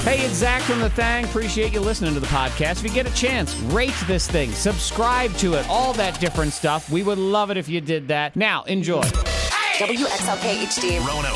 Hey, it's Zach from The Thang. Appreciate you listening to the podcast. If you get a chance, rate this thing, subscribe to it, all that different stuff. We would love it if you did that. Now, enjoy. WXLK HD. Rono.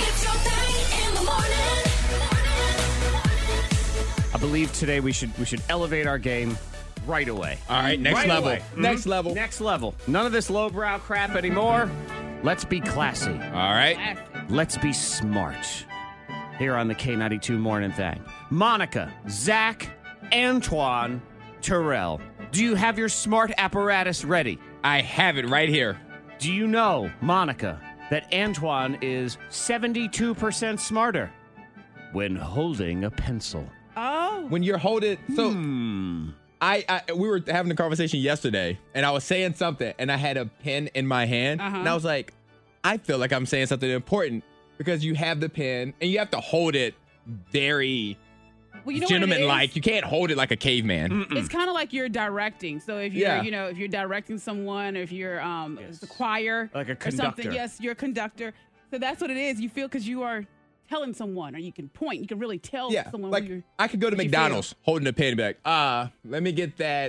I believe today we should elevate our game right away. All right, next Right level. away. Next level. Next level. None of this lowbrow crap anymore. Let's be classy. All right. Let's be smart. Here on the K92 Morning Thing. Monica, Zach, Antoine, Terrell. Do you have your smart apparatus ready? I have it right here. Do you know, Monica, that Antoine is 72% smarter when holding a pencil? Oh. When you're holding, so we were having a conversation yesterday, and I was saying something, and I had a pen in my hand, and I was like, I feel like I'm saying something important because you have the pen and you have to hold it very gentleman-like. You can't hold it like a caveman. It's kind of like you're directing. So if you're, if you're directing someone, or if you're the choir, Like a or conductor. something, yes, you're a conductor. So that's what it is. You feel because you are telling someone, or you can point. You can really tell someone. Like who you're, I could go to what you McDonald's holding a pen and be like, let me get that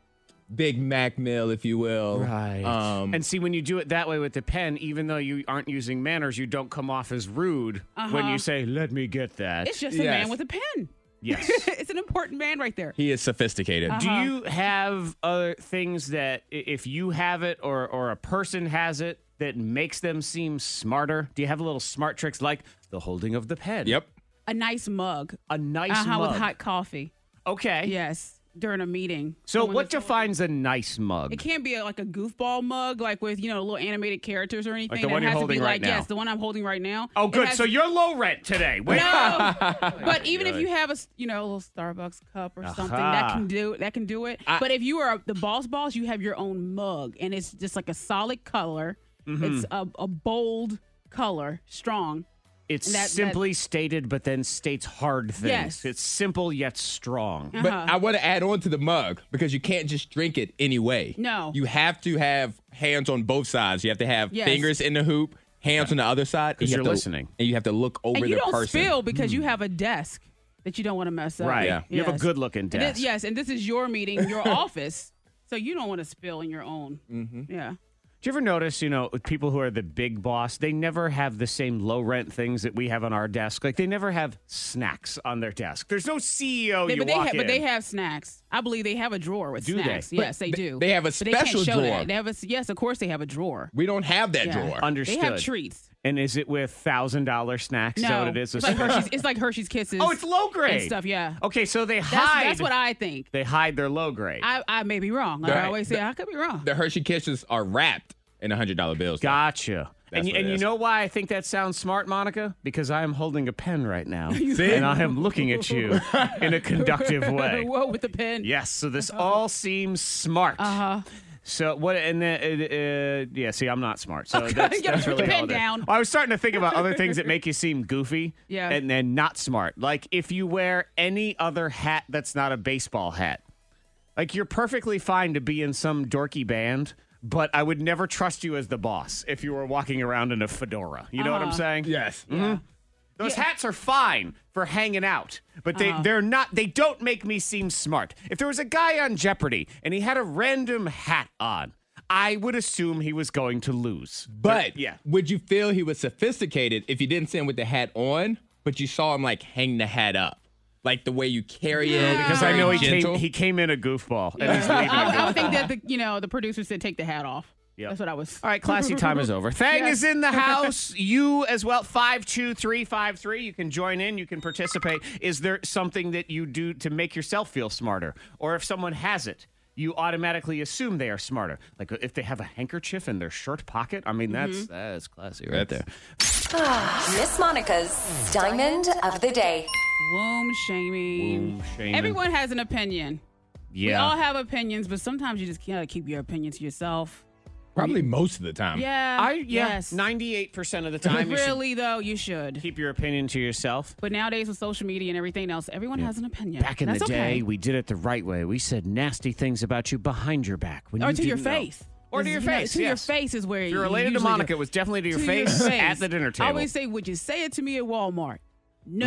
Big Mac meal, if you will. Right. And see, when you do it that way with the pen, even though you aren't using manners, you don't come off as rude when you say, let me get that. It's just a man with a pen. Yes. It's an important man right there. He is sophisticated. Do you have other things that if you have it or a person has it that makes them seem smarter? Do you have little smart tricks like the holding of the pen? Yep. A nice mug. A nice mug. With hot coffee. Okay. Yes. During a meeting. So what defines a nice mug? It can't be like a goofball mug, like with, little animated characters or anything. Like the one it you're has holding to be right now. Yes, the one I'm holding right now. Oh, good. Has- So you're low rent today. Wait. No. But even if you have a little Starbucks cup or something, that can do it. But if you are the boss, you have your own mug, and it's just like a solid color. It's a bold color, strong. It's simply stated, but then states hard things. Yes. It's simple yet strong. But I want to add on to the mug because you can't just drink it anyway. No. You have to have hands on both sides. You have to have fingers in the hoop, hands on the other side. Because you're listening. And you have to look over And you the don't person. spill because you have a desk that you don't want to mess up. Right. Yeah. You have a Yes. good-looking desk. And this is your meeting, your office, so you don't want to spill in your own. Yeah. Do you ever notice, people who are the big boss, they never have the same low rent things that we have on our desk. Like, they never have snacks on their desk. There's no CEO But they have snacks. I believe they have a drawer with Do they? snacks. Yes, they do. They have a But they can't special show drawer. that. They have yes, of course they have a drawer. We don't have that Yeah. drawer. Understood. They have treats. And is it with $1,000 snacks? Is that No, what it is? it's like Hershey's. It's like Hershey's Kisses. Oh, it's low grade and stuff. Yeah. Okay, so they hide. That's what I think. They hide their low grade. I may be wrong. Right. I always say I could be wrong. The Hershey Kisses are wrapped in $100 bills. Gotcha. That's And what it you is. know why I think that sounds smart, Monica? Because I am holding a pen right now. See? And I am looking at you in a conductive way. Whoa, with the pen. Yes, so this all seems smart. So what? And then, see, I'm not smart. So that's You gotta put really the pen all it is. down. I was starting to think about other things that make you seem goofy, Yeah. and then not smart. Like if you wear any other hat that's not a baseball hat, like you're perfectly fine to be in some dorky band. But I would never trust you as the boss if you were walking around in a fedora. You know what I'm saying? Yes. Those hats are fine for hanging out, but they're not. They don't make me seem smart. If there was a guy on Jeopardy and he had a random hat on, I would assume he was going to lose. But yeah, would you feel he was sophisticated if you didn't see him with the hat on, but you saw him like hang the hat up? Like the way you carry it. because I very know gentle. he came in a goofball and he's leaving. I would think that the producer said take the hat off. Yep. That's what I was. All right, classy time is over. Thang is in the house. You as well. 52353. You can join in. You can participate. Is there something that you do to make yourself feel smarter? Or if someone has it, you automatically assume they are smarter. Like if they have a handkerchief in their shirt pocket. I mean, that's classy right there. Miss Monica's Diamond of the Day. Womb shaming. Womb shaming. Everyone has an opinion. Yeah. We all have opinions, but sometimes you just gotta keep your opinion to yourself. Probably most of the time. Yeah. Yes. 98% of the time, you should Really, though, you should. keep your opinion to yourself. But nowadays with social media and everything else, everyone has an opinion. Back in That's the day, okay. we did it the right way. We said nasty things about you behind your back. When Or you to your didn't know. face. Or to your face, To your yes. face is where If you're related to Monica, it was definitely to your face at the dinner table. I always say, would you say it to me at Walmart? No.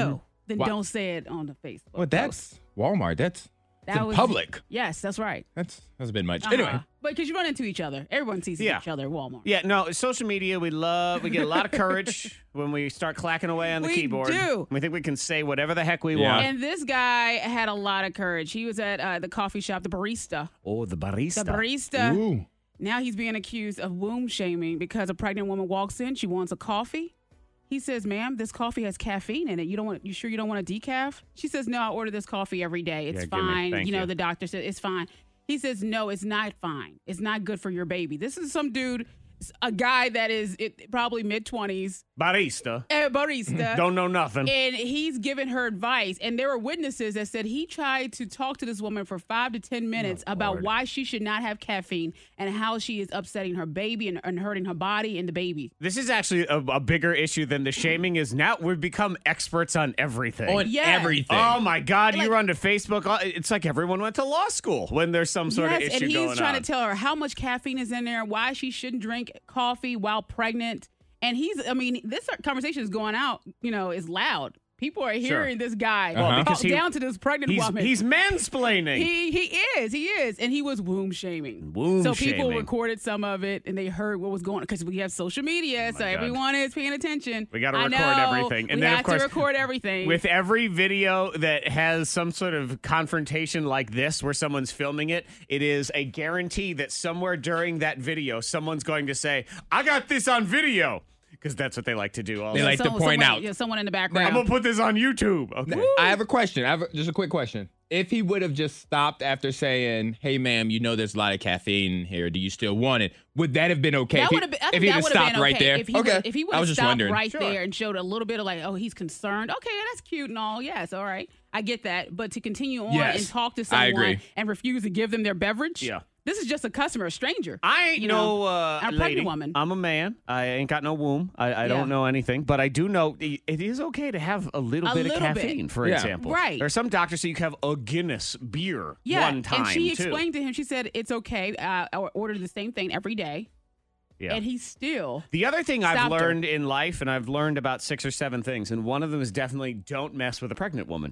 then don't say it on the Facebook. Well, that's Walmart. That's in public. Yes, that's right. That's a bit much. Anyway. But because you run into each other. Everyone sees each other at Walmart. Yeah, no, social media, we get a lot of courage when we start clacking away on the keyboard. We do. We think we can say whatever the heck we want. And this guy had a lot of courage. He was at the coffee shop, the barista. Oh, the barista. The barista. Ooh. Now he's being accused of womb shaming because a pregnant woman walks in. She wants a coffee. He says, "Ma'am, this coffee has caffeine in it. You sure you don't want a decaf?" She says, "No, I order this coffee every day. It's fine. Thank you. The doctor said it's fine." He says, "No, it's not fine. It's not good for your baby." This is some dude, a guy that is probably mid-20s. Barista. Barista. Don't know nothing. And he's giving her advice. And there were witnesses that said he tried to talk to this woman for 5 to 10 minutes about why she should not have caffeine and how she is upsetting her baby and hurting her body and the baby. This is actually a bigger issue than the shaming is now. We've become experts on everything. On everything. Oh, my God. You run to Facebook. It's like everyone went to law school when there's some sort of issue going on. And he's trying to tell her how much caffeine is in there, why she shouldn't drink coffee while pregnant. And this conversation is going out, is loud. People are hearing this guy talk down to this pregnant woman. He's mansplaining. He is. And he was womb shaming. So people recorded some of it and they heard what was going on because we have social media. So everyone is paying attention. We got to record everything. And we then, have of course, to record everything. With every video that has some sort of confrontation like this where someone's filming it, it is a guarantee that somewhere during that video, someone's going to say, "I got this on video." Because that's what they like to do. Also. They like to point out. Someone in the background. I'm going to put this on YouTube. Okay. I have a question. Just a quick question. If he would have just stopped after saying, "Hey, ma'am, there's a lot of caffeine here. Do you still want it?" Would that have been okay? That would have been. If he would have stopped right there. If he would have stopped right Sure. there and showed a little bit of he's concerned. Okay, that's cute and all. Yes, all right. I get that. But to continue on and talk to someone and refuse to give them their beverage. Yeah. This is just a customer, a stranger. I ain't a lady. pregnant woman. I'm a man. I ain't got no womb. I don't know anything, but I do know it is okay to have a little bit of caffeine, for example. Right. There are some doctors that you can have a Guinness beer one time, and she explained to him, she said, it's okay. I ordered the same thing every day. Yeah. And he still The other thing I've learned in life, and I've learned about 6 or 7 things, and one of them is definitely don't mess with a pregnant woman.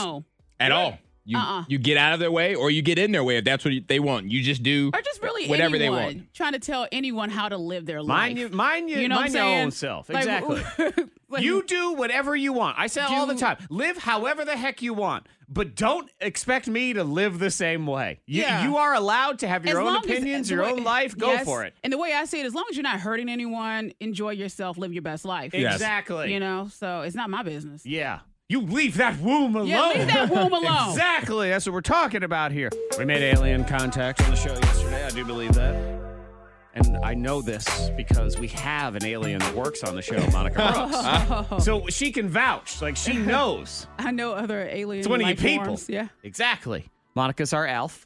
At all. You get out of their way or you get in their way if that's what they want. You just do or just really whatever anyone, they want. Trying to tell anyone how to live their life. Mind your own self. Exactly. You do whatever you want. I say all the time. Live however the heck you want. But don't expect me to live the same way. You are allowed to have your own opinions, your own life. Go for it. And the way I say it, as long as you're not hurting anyone, enjoy yourself, live your best life. Exactly. So it's not my business. Yeah. You leave that womb alone. Yeah, leave that womb alone. Exactly. That's what we're talking about here. We made alien contact on the show yesterday. I do believe that. And I know this because we have an alien that works on the show, Monica Brooks. So she can vouch. Like, she knows. I know other aliens. It's one of you people. Forms. Yeah. Exactly. Monica's our elf.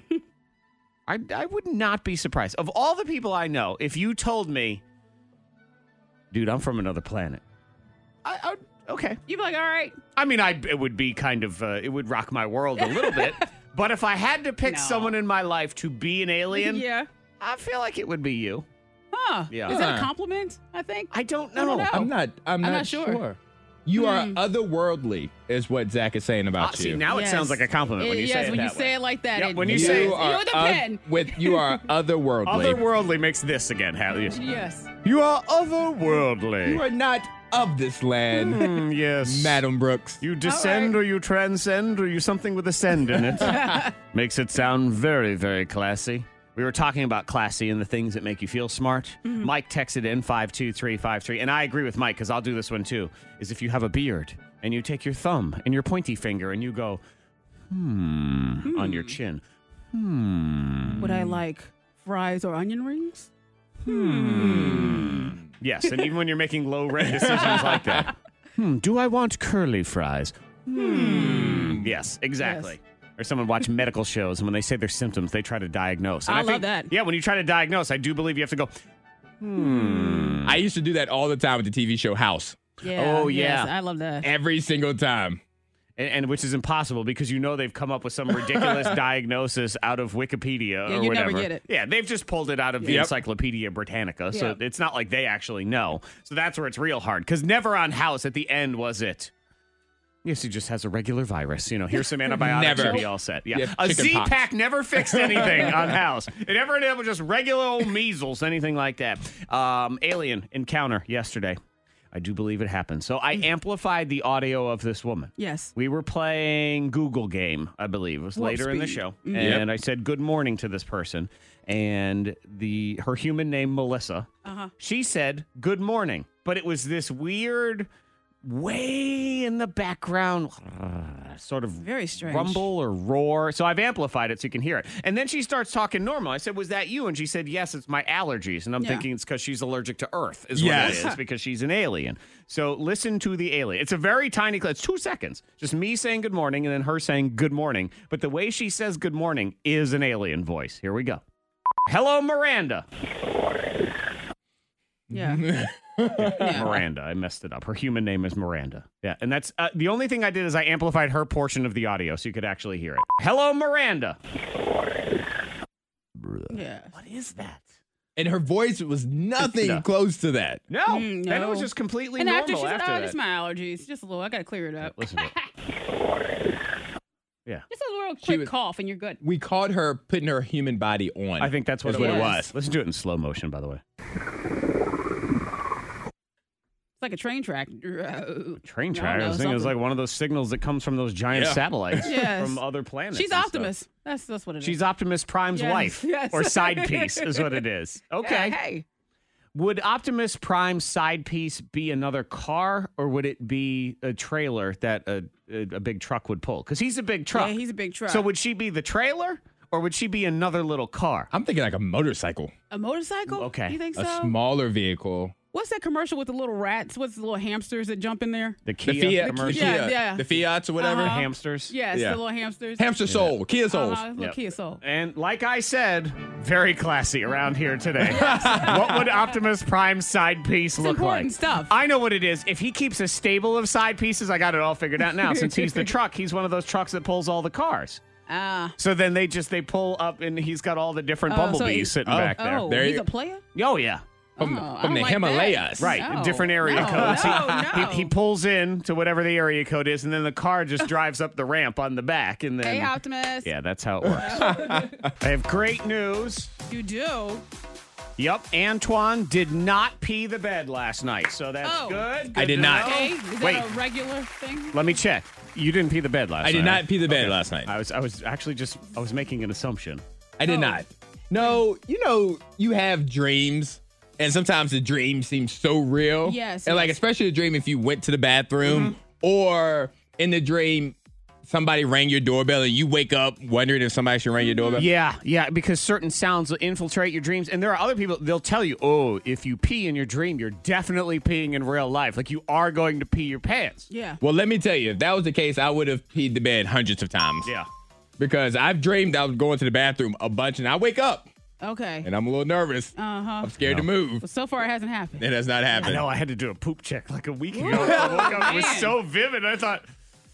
I would not be surprised. Of all the people I know, if you told me, dude, I'm from another planet, I would. Okay. You'd be like, all right. I mean, it would be kind of, it would rock my world a little bit. But if I had to pick someone in my life to be an alien, I feel like it would be you. Huh. Yeah. Is that a compliment, I think? I don't know. I'm not sure. You are otherworldly, is what Zach is saying about you. See, now it sounds like a compliment when you say it when you that way. say it like that. Yep, when you say you're the pen. You are otherworldly. Otherworldly makes this again. Yes. You are otherworldly. You are not of this land. Yes. Madam Brooks. You descend or you transcend or you something with a send in it. Makes it sound very, very classy. We were talking about classy and the things that make you feel smart. Mm-hmm. Mike texted in 52353. And I agree with Mike because I'll do this one too. Is if you have a beard and you take your thumb and your pointy finger and you go, on your chin. Would I like fries or onion rings? Yes, and even when you're making low-rent decisions like that. Do I want curly fries? Yes, exactly. Yes. Or someone watch medical shows, and when they say their symptoms, they try to diagnose. And I love that. Yeah, when you try to diagnose, I do believe you have to go, I used to do that all the time with the TV show House. Yeah. Oh, yeah. Yes, I love that. Every single time. And which is impossible because they've come up with some ridiculous diagnosis out of Wikipedia or you whatever. Never get it. Yeah, they've just pulled it out of the Encyclopedia Britannica, so it's not like they actually know. So that's where it's real hard because never on House at the end was it. Yes, he just has a regular virus. Here's some antibiotics. Never. You'll be all set. Yeah. Yeah, A chicken pox. Z-Pack never fixed anything on House. It never ended up with just regular old measles, anything like that. Alien encounter yesterday. I do believe it happened. So I amplified the audio of this woman. Yes. We were playing Google game, I believe. It was Warp later in the speed. show. Mhm. And I said good morning to this person. And her human name, Melissa, she said good morning. But it was this weird, way in the background, sort of Very strange. rumble or roar. So I've amplified it so you can hear it. And then she starts talking normal. I said, was that you? And she said, yes, it's my allergies. And I'm thinking it's because she's allergic to Earth is what it is, because she's an alien. So listen to the alien. It's a very tiny clip. It's 2 seconds. Just me saying good morning and then her saying good morning. But the way she says good morning is an alien voice. Here we go. Hello, Miranda. Yeah. Miranda. I messed it up. Her human name is Miranda. Yeah. And that's the only thing I did is I amplified her portion of the audio so you could actually hear it. Hello, Miranda. Yeah. What is that? And her voice was nothing No. close to that. No. No. Then it was just completely And normal after she said, that. it's my allergies. Just a little. I got to clear it up. Listen to it. Yeah. Just a little quick was- cough and you're good. We caught her putting her human body on. I think that's what, is what it was. was. Listen to it in slow motion, by the way. It's like a train track. Train No, track. no, I was thinking it was something. like one of those signals that comes from those giant Yeah. satellites Yes. from other planets. She's and stuff. Optimus. That's what it is. She's Optimus Prime's Yes, wife. yes. Or side piece is what it is. Okay. Yeah, hey. Would Optimus Prime's side piece be another car, or would it be a trailer that a big truck would pull? Because he's a big truck. Yeah, he's a big truck. So would she be the trailer, or would she be another little car? I'm thinking like a motorcycle, A motorcycle? Okay. You think a so? smaller vehicle. What's that commercial with the little rats? What's the little hamsters that jump in there? The The Kia Fiat, commercial? Yeah. the Fiats or whatever. Uh-huh. Hamsters? Yes, Yeah. the little hamsters. Hamster soul, Kia souls. Little Yep. Kia Soul. And like I said, very classy around here today. What would Optimus Prime's side piece look important like? stuff. I know what it is. If he keeps a stable of side pieces, I got it all figured out now. Since he's the truck, he's one of those trucks that pulls all the cars. So then they pull up, and he's got all the different so bumblebees he- sitting back there. Oh, There he's you- a player? Oh, yeah. From, Oh, I from don't the like that. Himalayas. Right, No. different area No, codes. no. He pulls in to whatever the area code is, and then the car just drives up the ramp on the back. And then, Hey, Optimus. yeah, that's how it works. I have great news. You do? Yep, Antoine did not pee the bed last night, so that's Oh. good. I did to not. know. Okay. Is that Wait. a regular thing? Let me check. You didn't pee the bed last night. I did not pee the bed Okay. last night. I was actually I was making an assumption. I did not. No, you have dreams, and sometimes the dream seems so real. Yes, And like, yes. especially the dream if you went to the bathroom or in the dream, somebody rang your doorbell and you wake up wondering if somebody should ring your doorbell. Yeah, because certain sounds will infiltrate your dreams. And there are other people, they'll tell you, oh, if you pee in your dream, you're definitely peeing in real life. Like you are going to pee your pants. Yeah. Well, let me tell you, if that was the case, I would have peed the bed hundreds of times. Yeah. Because I've dreamed I was going to the bathroom a bunch and I wake up Okay. and I'm a little nervous. I'm scared to move. But so far, it hasn't happened. It has not I happened. know I had to do a poop check like a week ago. I woke up, it was man. so vivid. I thought,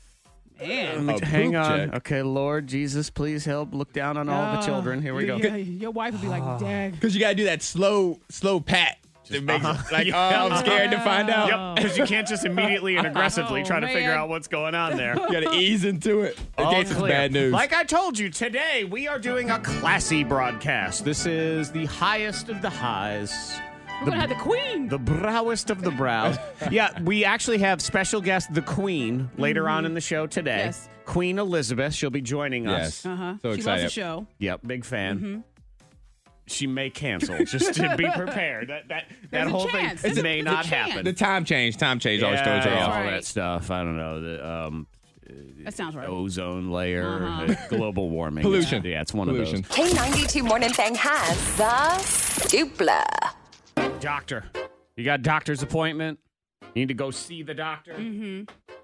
Man. A hang poop on. check. Okay, Lord Jesus, please help. Look down on all the children. Here we go. Your wife would be like, Dag. Because you got to do that slow pat. It makes it like, I'm scared to find out. Yep, because you can't just immediately and aggressively Oh, try to figure man. out what's going on there. You got to ease into it. In All case it's clear. bad news. Like I told you, today we are doing a classy broadcast. This is the highest of the highs. We're going to have the queen. The browest of the brows. Yeah, we actually have special guest, the Queen, later on in the show today. Yes. Queen Elizabeth. She'll be joining us. Yes. So So she excited. loves the show. Yep, big fan. She may cancel, just to be prepared. That There's a whole chance. thing There's may a not chance. happen. The time change always throws you Yeah, off. all right. that stuff. I don't know. The That sounds right. ozone layer, global warming. Pollution. It's one Pollution. of those. K92 Morning Thing has the dupla. Doctor. You got a doctor's appointment? You need to go see the doctor? Mm-hmm.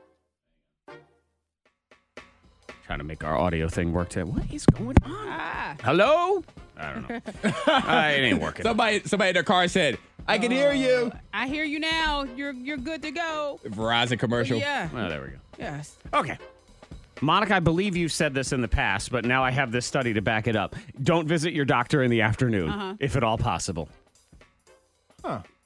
Trying to make our audio thing work today. What is going on? Hello? I don't know. It ain't working. Somebody in their car said, I can hear you. I hear you now. You're good to go. Verizon commercial. Yeah. Oh, there we go. Yes. Okay. Monica, I believe you've said this in the past, but now I have this study to back it up. Don't visit your doctor in the afternoon, if at all possible.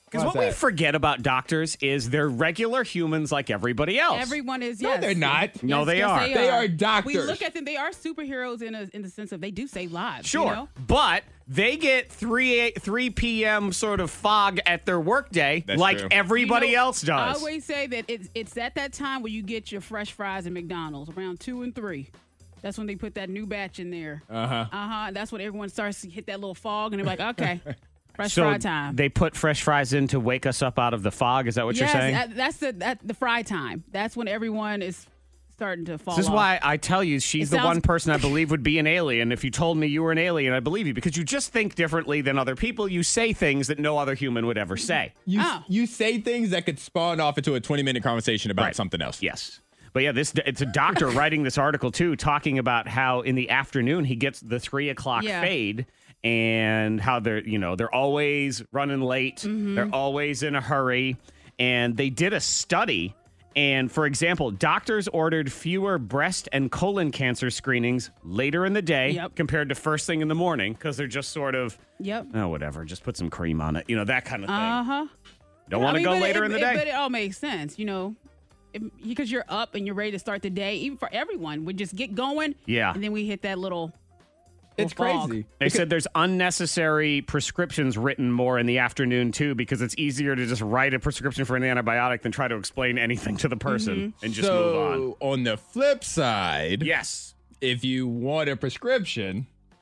Because what we forget about doctors is they're regular humans like everybody else. Everyone is, No, yes. they're not. No, they are. They are doctors. We look at them, they are superheroes in the sense of they do save lives. Sure. You know? But they get 3 p.m. sort of fog at their workday like true. everybody else does. I always say that it's at that time where you get your fresh fries at McDonald's, around 2 and 3. That's when they put that new batch in there. That's when everyone starts to hit that little fog, and they're like, okay, fresh fry time. They put fresh fries in to wake us up out of the fog. Is that what you're saying? That's the fry time. That's when everyone is starting to fall This is off. why I tell you she's the one person I believe would be an alien. If you told me you were an alien, I believe you because you just think differently than other people. You say things that no other human would ever say. You say things that could spawn off into a 20-minute conversation about something else. Yes. But yeah, it's a doctor writing this article too, talking about how in the afternoon he gets the 3 o'clock fade and how they're always running late. They're always in a hurry. And they did a study. And for example, doctors ordered fewer breast and colon cancer screenings later in the day compared to first thing in the morning because they're just sort of, whatever, just put some cream on it. That kind of thing. Don't want to go later in the day. But it all makes sense, because you're up and you're ready to start the day. Even for everyone, we just get going. Yeah. And then we hit that little It's fog. crazy. They said there's unnecessary prescriptions written more in the afternoon, too, because it's easier to just write a prescription for an antibiotic than try to explain anything to the person and just move on. On the flip side, yes, if you want a prescription,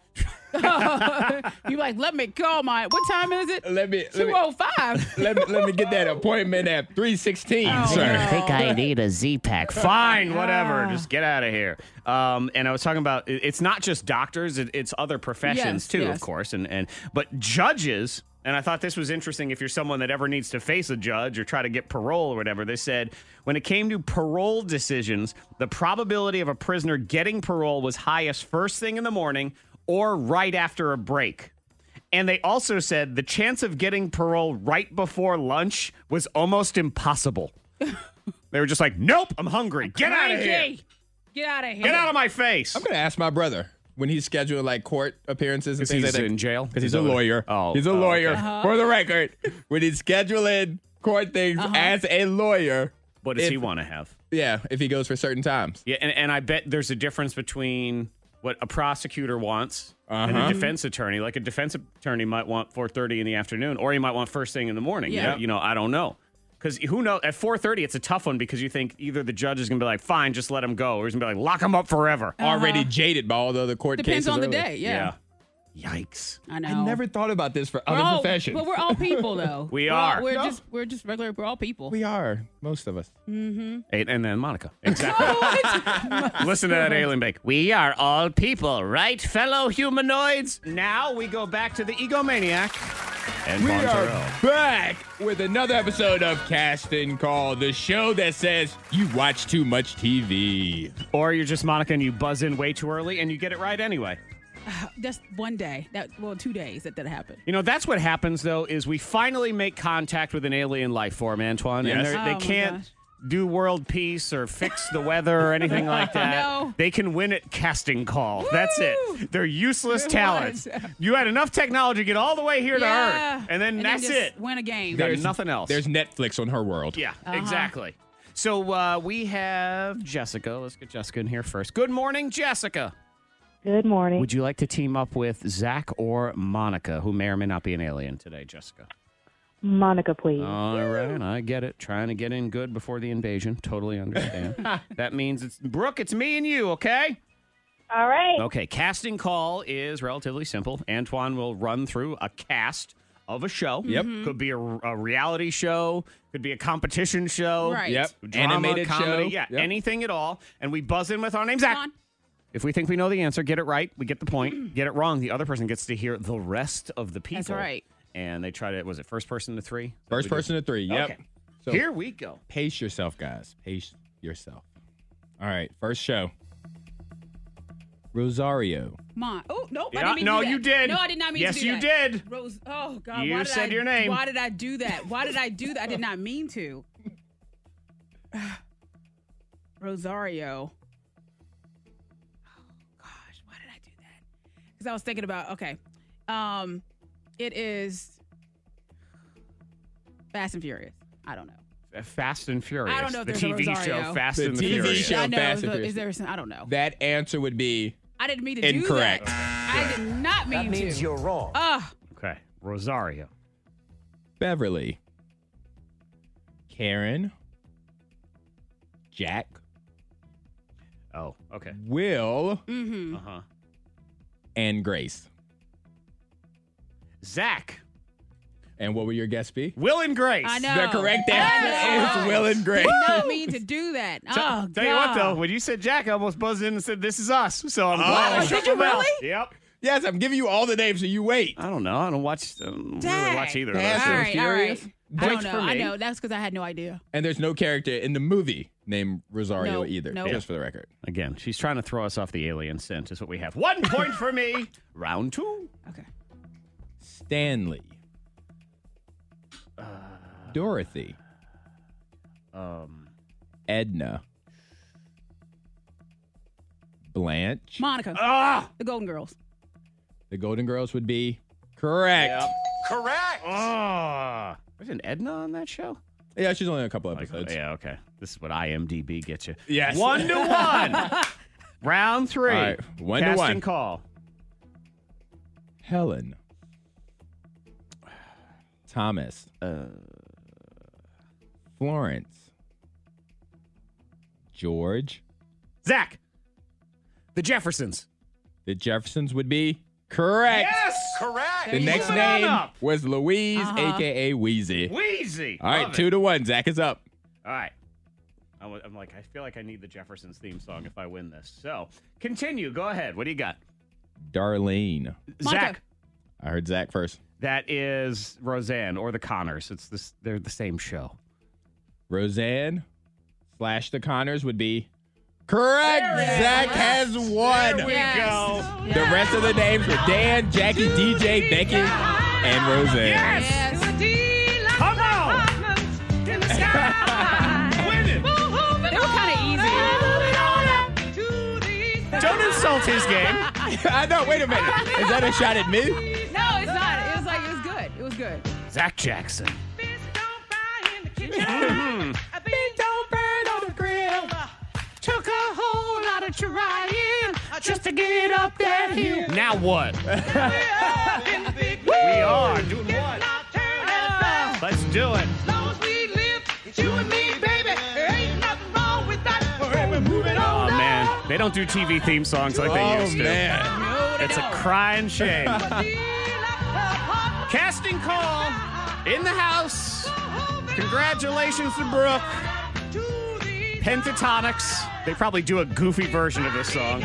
you like, let me call what time is it? Let me 2:05. let me get that appointment at 3:16, sir. I think I need a Z-Pack. Fine, whatever. Just get out of here. And I was talking about, it's not just doctors, it's other professions too, of course. But judges, and I thought this was interesting if you're someone that ever needs to face a judge or try to get parole or whatever, they said when it came to parole decisions, the probability of a prisoner getting parole was highest first thing in the morning or right after a break. And they also said the chance of getting parole right before lunch was almost impossible. They were just like, nope, I'm hungry. Get out of here. Get out of here. Get out of my face. I'm going to ask my brother when he's scheduling like court appearances and things like that. He's in jail? Because he's a lawyer. He's a lawyer. Okay. For the record, when he's scheduling court things as a lawyer. What does he want to have? Yeah, if he goes for certain times. Yeah, and I bet there's a difference between what a prosecutor wants and a defense attorney. Like a defense attorney might want 4:30 in the afternoon, or he might want first thing in the morning. Yeah. I don't know. Because who knows? At 4:30, it's a tough one because you think either the judge is going to be like, fine, just let him go, or he's going to be like, lock him up forever. Already jaded by all the other court cases. Depends on the earlier. day, yeah. Yikes. I know. I never thought about this for other professions. But we're all people, though. We are. We're just regular. We're all people. We are, most of us. And then Monica. Exactly. Listen to that alien bake. We are all people, right, fellow humanoids? Now we go back to the egomaniac. And We Von are Terrell. back with another episode of Casting Call, the show that says you watch too much TV. Or you're just Monica and you buzz in way too early and you get it right anyway. Just one day. 2 days that happened. That's what happens, though, is we finally make contact with an alien life form, Antoine. Yes. And they Oh, my can't gosh. do world peace or fix the weather or anything like that. No. They can win at casting call. That's it. They're useless Good talents. ones. You had enough technology to get all the way here to Yeah. Earth. And then that's just it. Win a game. There's nothing else. There's Netflix on her world. Yeah, exactly. So we have Jessica. Let's get Jessica in here first. Good morning, Jessica. Good morning. Would you like to team up with Zach or Monica, who may or may not be an alien today, Jessica? Monica, please. All right, I get it. Trying to get in good before the invasion. Totally understand. That means it's Brooke, it's me and you, okay? All right. Okay, casting call is relatively simple. Antoine will run through a cast of a show. Yep. Could be a reality show, could be a competition show. Right. Yep. Drama, Animated comedy, show. yeah, Yep. anything at all. And we buzz in with our name, Zach. Come on. If we think we know the answer, get it right, we get the point. Get it wrong, the other person gets to hear the rest of the people. That's right. And they try to, was it first person to three? First person to three. Yep. Okay. So Here we go. pace yourself, guys. Pace yourself. All right. First show. Rosario. Come on. Oh, nope. I Yeah, didn't mean no, to do that. you did. No, I did not mean Yes, to do you that. did. Rose. Oh, God. You why did said your name. Why did I do that? Why did I do that? I did not mean to. Rosario. Oh, gosh. Why did I do that? Because I was thinking about, okay. It is. Fast and Furious. I don't know. Fast and Furious. I don't know if the there's a TV Rosario. show Fast The and the TV Furious. show. I know. Fast and Is Furious. there? I don't know. That answer would be I didn't mean to incorrect. do that. I did not mean to. That means you're wrong. Okay, Rosario. Beverly, Karen, Jack, Oh, okay. Will, Uh-huh. and Grace. Zach. And what will your guess be? Will and Grace. I know. The correct I answer know. is Will and Grace. Did not mean to do that. Tell you what, though, when you said Jack, I almost buzzed in and said, "This is us." So I'm glad I Did shut you my mouth. really? Yep. Yes, I'm giving you all the names, so you wait. I don't know. I don't really Dang. watch either of Fast those. All and right, all right. Furious. I Point don't for know. I me. know. That's because I had no idea. And there's no character in the movie named Rosario No, either, no. just for the record. Again, she's trying to throw us off the alien scent, is what we have. 1 point for me. Round 2. Okay. Stanley. Dorothy. Edna. Blanche. Monica. The Golden Girls. The Golden Girls would be correct. Correct. There's an Edna on that show? Yeah, she's only in a couple episodes. Yeah, okay. This is what IMDb gets you. Yes. 1-1. Round 3. All right, 1-1. Casting call. Helen. Thomas. Florence. George. Zach. The Jeffersons. The Jeffersons would be correct. Yes! Correct. The next Moving on name up. was Louise, a.k.a. Wheezy. Wheezy. All right, Love it. 2-1. Zach is up. All right. I'm like, I feel like I need the Jeffersons theme song if I win this. So, continue. Go ahead. What do you got? Darlene. Monica. Zach. I heard Zach first. That is Roseanne or the Connors. They're the same show. Roseanne / the Connors would be correct. Zach has won. There we Yes. go. The rest of the names were Dan, Jackie, DJ, Becky, and Roseanne. Yes. Come on. In the sky. Win it. They were kind of easy. Don't insult his game. I know. Wait a minute. Is that a shot at me? No, it's not. It was like, it was good. It was good. Zach Jackson. Took a whole lot of trying just to get up that hill. Now what? We are doing what? Let's do it. Oh man, they don't do TV theme songs like they used to. man. It's a crying shame. Casting call in the house. Congratulations to Brooke. Pentatonics. They probably do a goofy version of this song.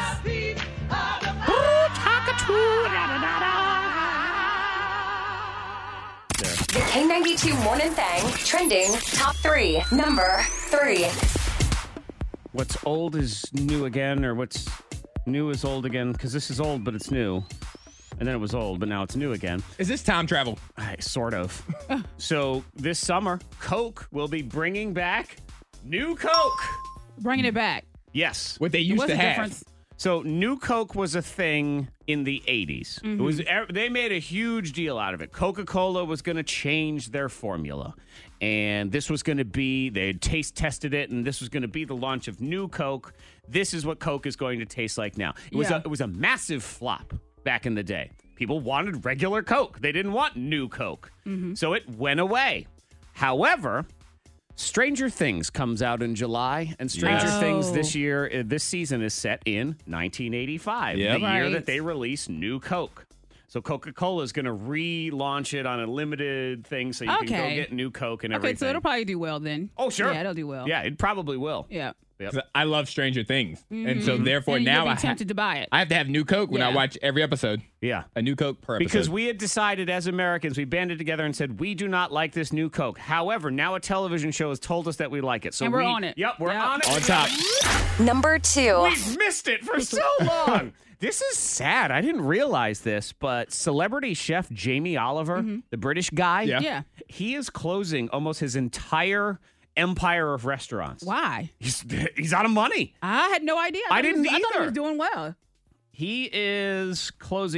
The K92 Morning Thang trending top 3. Number 3. What's old is new again, or what's new is old again? Because this is old, but it's new. And then it was old, but now it's new again. Is this time travel? Sort of. So this summer, Coke will be bringing back New Coke. Bringing it back. Yes. What they used What's to the have. difference? So New Coke was a thing in the 80s. It was they made a huge deal out of it. Coca-Cola was going to change their formula. And this was going to be, they had taste tested it, and this was going to be the launch of New Coke. This is what Coke is going to taste like now. It was a massive flop back in the day. People wanted regular Coke. They didn't want New Coke. So it went away. However, Stranger Things comes out in July, and Stranger Yes. Things this season is set in 1985, Yep. the year Right. that they released New Coke. So Coca-Cola is going to relaunch it on a limited thing, so you can go Okay. get New Coke and Okay, everything. so it'll probably do well then. Oh, sure. Yeah, it'll do well. Yeah, it probably will. Yeah. Yep. 'Cause I love Stranger Things. And so therefore And now you'll be tempted to buy it. I have to have New Coke when I Yeah. watch every episode. Yeah. A New Coke per episode. Because we had decided as Americans, we banded together and said, we do not like this New Coke. However, now a television show has told us that we like it. So And we're on it. Yep, we're Yep. on it. on top. Number 2. We've missed it for so long. This is sad. I didn't realize this, but celebrity chef Jamie Oliver, the British guy, Yeah. Yeah. he is closing almost his entire empire of restaurants. Why? He's out of money. I had no idea. I thought he didn't was- I thought he either. was doing well. He is closing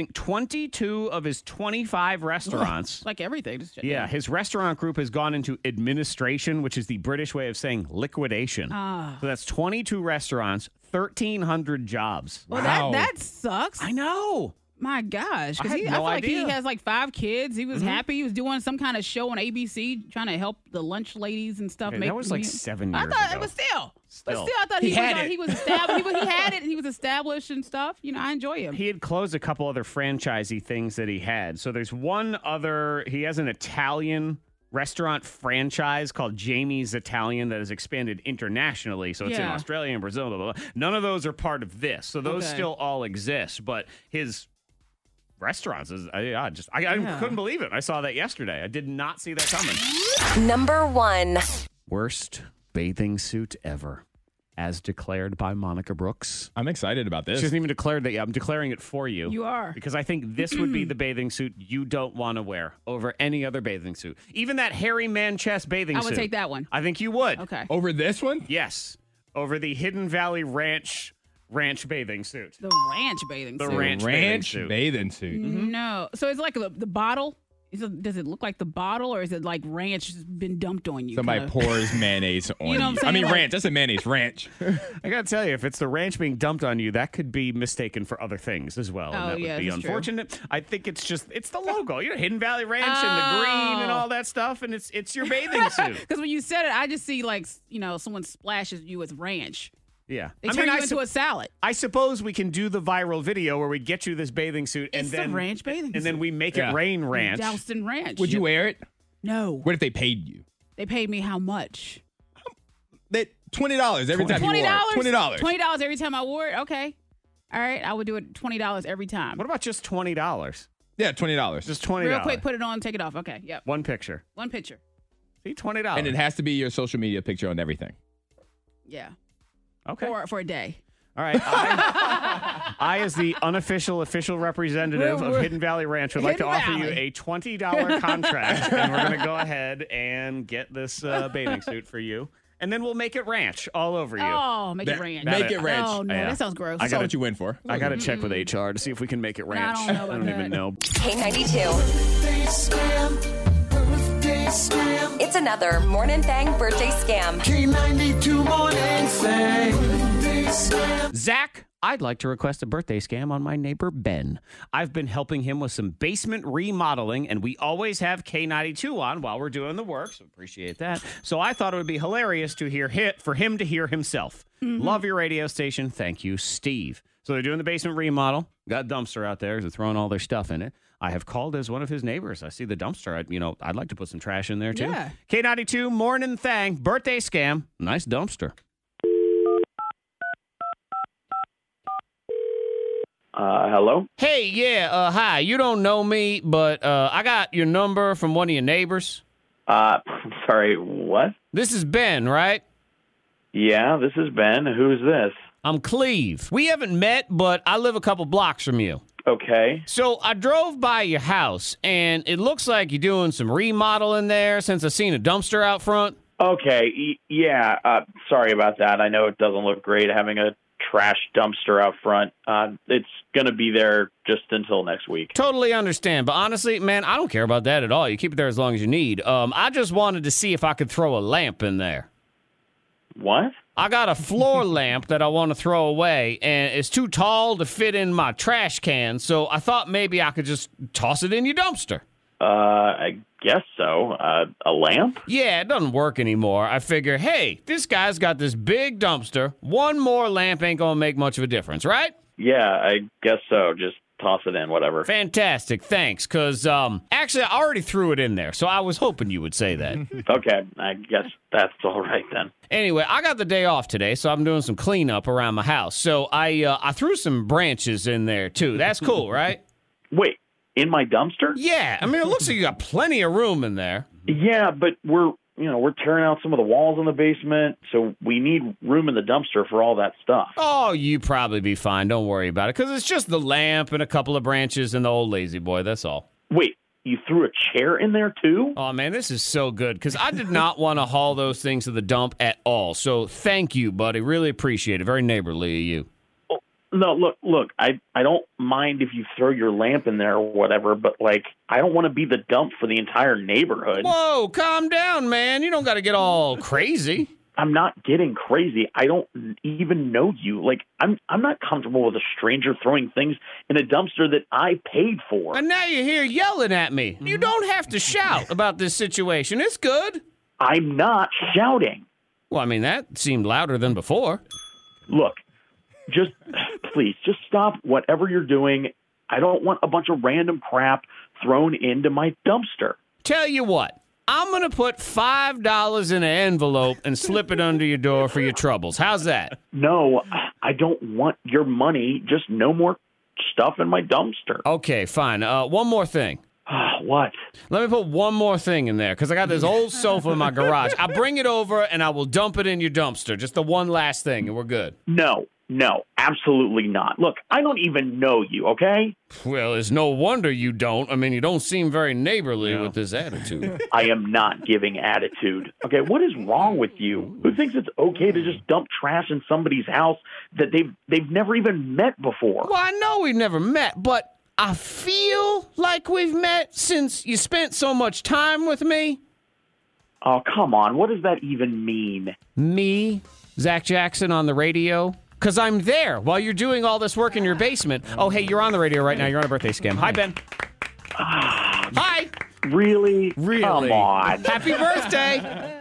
22 of his 25 restaurants. It's like everything. Just Yeah, his restaurant group has gone into administration, which is the British way of saying liquidation. So that's 22 restaurants, 1,300 jobs. Well, Wow. that sucks. I know. My gosh. Because I had I no feel like idea. he has like 5 kids. He was happy. He was doing some kind of show on ABC trying to help the lunch ladies and stuff. Okay, that was like 7 years I thought ago. it was still. But Still. still, I thought He he had was, it. he was established. he had it and he was established and stuff. You know, I enjoy him. He had closed a couple other franchisee things that he had. So there's one other, he has an Italian restaurant franchise called Jamie's Italian that has expanded internationally. So it's in Yeah. Australia and Brazil, blah, blah, blah. None of those are part of this. So those Okay. still all exist. But his restaurants, I couldn't believe it. I saw that yesterday. I did not see that coming. Number 1. Worst bathing suit ever, as declared by Monica Brooks. I'm excited about this. She hasn't even declared that yet. I'm declaring it for you. You are. Because I think this would be the bathing suit you don't want to wear over any other bathing suit. Even that hairy man chest bathing I suit. would take that one. I think you would. Okay. Over this one? Yes. Over the Hidden Valley Ranch bathing suit. The ranch bathing The suit. ranch bathing suit. bathing suit. No. So it's like the bottle. Does it look like the bottle, or is it like ranch has been dumped on you? Somebody kinda? pours mayonnaise on you. know what I'm saying? I mean, Like- ranch. That's a mayonnaise ranch. I got to tell you, if it's the ranch being dumped on you, that could be mistaken for other things as well. Oh, and that yeah, would be that's true. unfortunate. I think it's the logo. You know, Hidden Valley Ranch and the green and all that stuff, and it's your bathing suit. Because when you said it, I just see like someone splashes you with ranch. Yeah. They turn you into a salad. I suppose we can do the viral video where we get you this bathing suit and It's the then ranch bathing and then suit. we make Yeah. it rain ranch. Doused in ranch. Would you wear it? No. What if they paid you? They paid me how much? That $20 every time you wore it. $20. $20 every time I wore it? Okay. All right. I would do it $20 every time. What about just $20? Yeah, $20. Just $20. Real quick, put it on, take it off. Okay. Yep. One picture. One picture. See, $20. And it has to be your social media picture on everything. Yeah. okay. For a day. All right. I, as the official representative of Hidden Valley Ranch, would like to Hidden offer you Valley. a $20 contract, and we're going to go ahead and get this bathing suit for you, and then we'll make it ranch all over you. Oh, make it That- ranch. make it ranch. Oh, no. Yeah. That sounds gross. That's not what you win for. I got to check with HR to see if we can make it ranch. don't know about even that. know. K92. It's another Morning Thang birthday scam. Zach, I'd like to request a birthday scam on my neighbor Ben. I've been helping him with some basement remodeling, and we always have K92 on while we're doing the work, so appreciate that. So I thought it would be hilarious for him to hear himself. Love your radio station. Thank you, Steve. So they're doing the basement remodel. Got a dumpster out there. They're throwing all their stuff in it. I have called as one of his neighbors. I see the dumpster. I'd like to put some trash in there, too. Yeah. K92, Morning Thang, birthday scam. Nice dumpster. Hello? Hey, yeah, hi. You don't know me, but I got your number from one of your neighbors. Sorry, what? This is Ben, right? Yeah, this is Ben. Who's this? I'm Cleve. We haven't met, but I live a couple blocks from you. Okay. So I drove by your house, and it looks like you're doing some remodeling there since I seen a dumpster out front. Okay, yeah, sorry about that. I know it doesn't look great having a trash dumpster out front. It's going to be there just until next week. Totally understand, but honestly, man, I don't care about that at all. You keep it there as long as you need. I just wanted to see if I could throw a lamp in there. What? I got a floor lamp that I want to throw away, and it's too tall to fit in my trash can, so I thought maybe I could just toss it in your dumpster. I guess so. A lamp? Yeah, it doesn't work anymore. I figure, hey, this guy's got this big dumpster. One more lamp ain't going to make much of a difference, right? Yeah, I guess so. Just toss it in, whatever. Fantastic, thanks, because actually I already threw it in there, so I was hoping you would say that. Okay, I guess that's all right then. Anyway, I got the day off today, so I'm doing some cleanup around my house. So I threw some branches in there, too. That's cool, right? Wait, in my dumpster? Yeah, I mean, it looks like you got plenty of room in there. Yeah, but we're tearing out some of the walls in the basement, so we need room in the dumpster for all that stuff. Oh, you probably be fine. Don't worry about it, because it's just the lamp and a couple of branches and the old lazy boy. That's all. Wait, you threw a chair in there too? Oh, man, this is so good, because I did not want to haul those things to the dump at all. So thank you, buddy. Really appreciate it. Very neighborly of you. No, look. I don't mind if you throw your lamp in there or whatever, but like, I don't want to be the dump for the entire neighborhood. Whoa, calm down, man. You don't got to get all crazy. I'm not getting crazy. I don't even know you. Like, I'm not comfortable with a stranger throwing things in a dumpster that I paid for. And now you're here yelling at me. You don't have to shout about this situation. It's good. I'm not shouting. Well, I mean, that seemed louder than before. Look, please, just stop whatever you're doing. I don't want a bunch of random crap thrown into my dumpster. Tell you what. I'm going to put $5 in an envelope and slip it under your door for your troubles. How's that? No, I don't want your money. Just no more stuff in my dumpster. Okay, fine. One more thing. What? Let me put one more thing in there because I got this old sofa in my garage. I'll bring it over and I will dump it in your dumpster. Just the one last thing and we're good. No, absolutely not. Look, I don't even know you, okay? Well, it's no wonder you don't. I mean, you don't seem very neighborly with this attitude. I am not giving attitude. Okay, what is wrong with you? Who thinks it's okay to just dump trash in somebody's house that they've never even met before? Well, I know we've never met, but I feel like we've met since you spent so much time with me. Oh, come on. What does that even mean? Me, Zach Jackson on the radio? Because I'm there while you're doing all this work in your basement. Oh, hey, you're on the radio right now. You're on a birthday scam. Hi, Ben. Hi. Really? Come on. Happy birthday.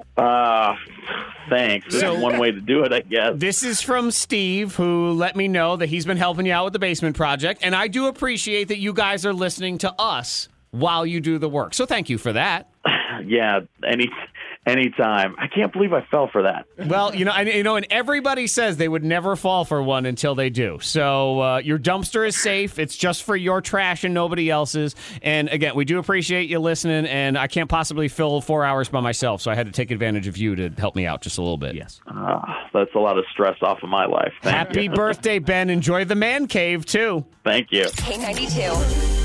Thanks. That's one way to do it, I guess. This is from Steve, who let me know that he's been helping you out with the basement project. And I do appreciate that you guys are listening to us while you do the work. So thank you for that. Yeah, anytime. I can't believe I fell for that. Well, and everybody says they would never fall for one until they do. So your dumpster is safe. It's just for your trash and nobody else's. And again, we do appreciate you listening. And I can't possibly fill 4 hours by myself, so I had to take advantage of you to help me out just a little bit. Yes. That's a lot of stress off of my life. Happy birthday, Ben. Enjoy the man cave, too. Thank you. K92.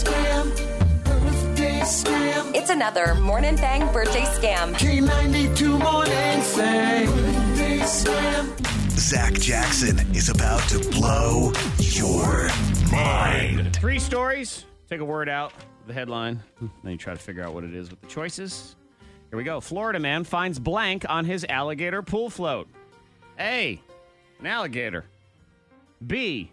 It's another Morning Thang birthday scam. K92 Morning Thang. Zach Jackson is about to blow your mind. 3 stories. Take a word out of the headline. Then you try to figure out what it is with the choices. Here we go. Florida man finds blank on his alligator pool float. A, an alligator. B,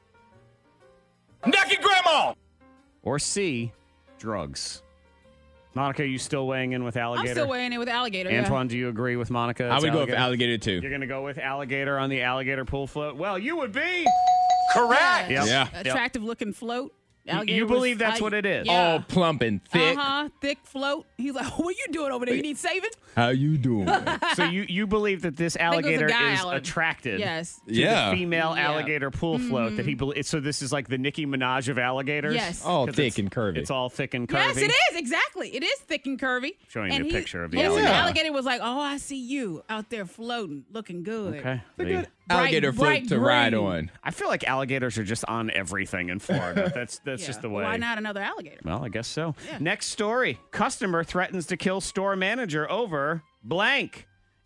Naked grandma! or C, drugs. Monica, you still weighing in with alligator? I'm still weighing in with alligator. Antoine, do you agree with Monica? I would go with alligator too. You're going to go with alligator on the alligator pool float? Well, you would be correct. Yes. Yeah. Attractive looking float. You believe that's what it is? Yeah. All plump and thick. Thick float. He's like, what are you doing over there? You need saving? How you doing? So you believe that this alligator is attracted yes. to the female alligator pool float that he so this is like the Nicki Minaj of alligators? Yes. All thick and curvy. It's all thick and curvy. Yes, it is. Exactly. It is thick and curvy. Showing you a picture of the alligator. alligator. The alligator was like, oh, I see you out there floating, looking good. Okay. It's a good alligator float to ride on. I feel like alligators are just on everything in Florida. That's just the way. Why not another alligator? Well, I guess so. Yeah. Next story. Customer threatens to kill store manager over blank.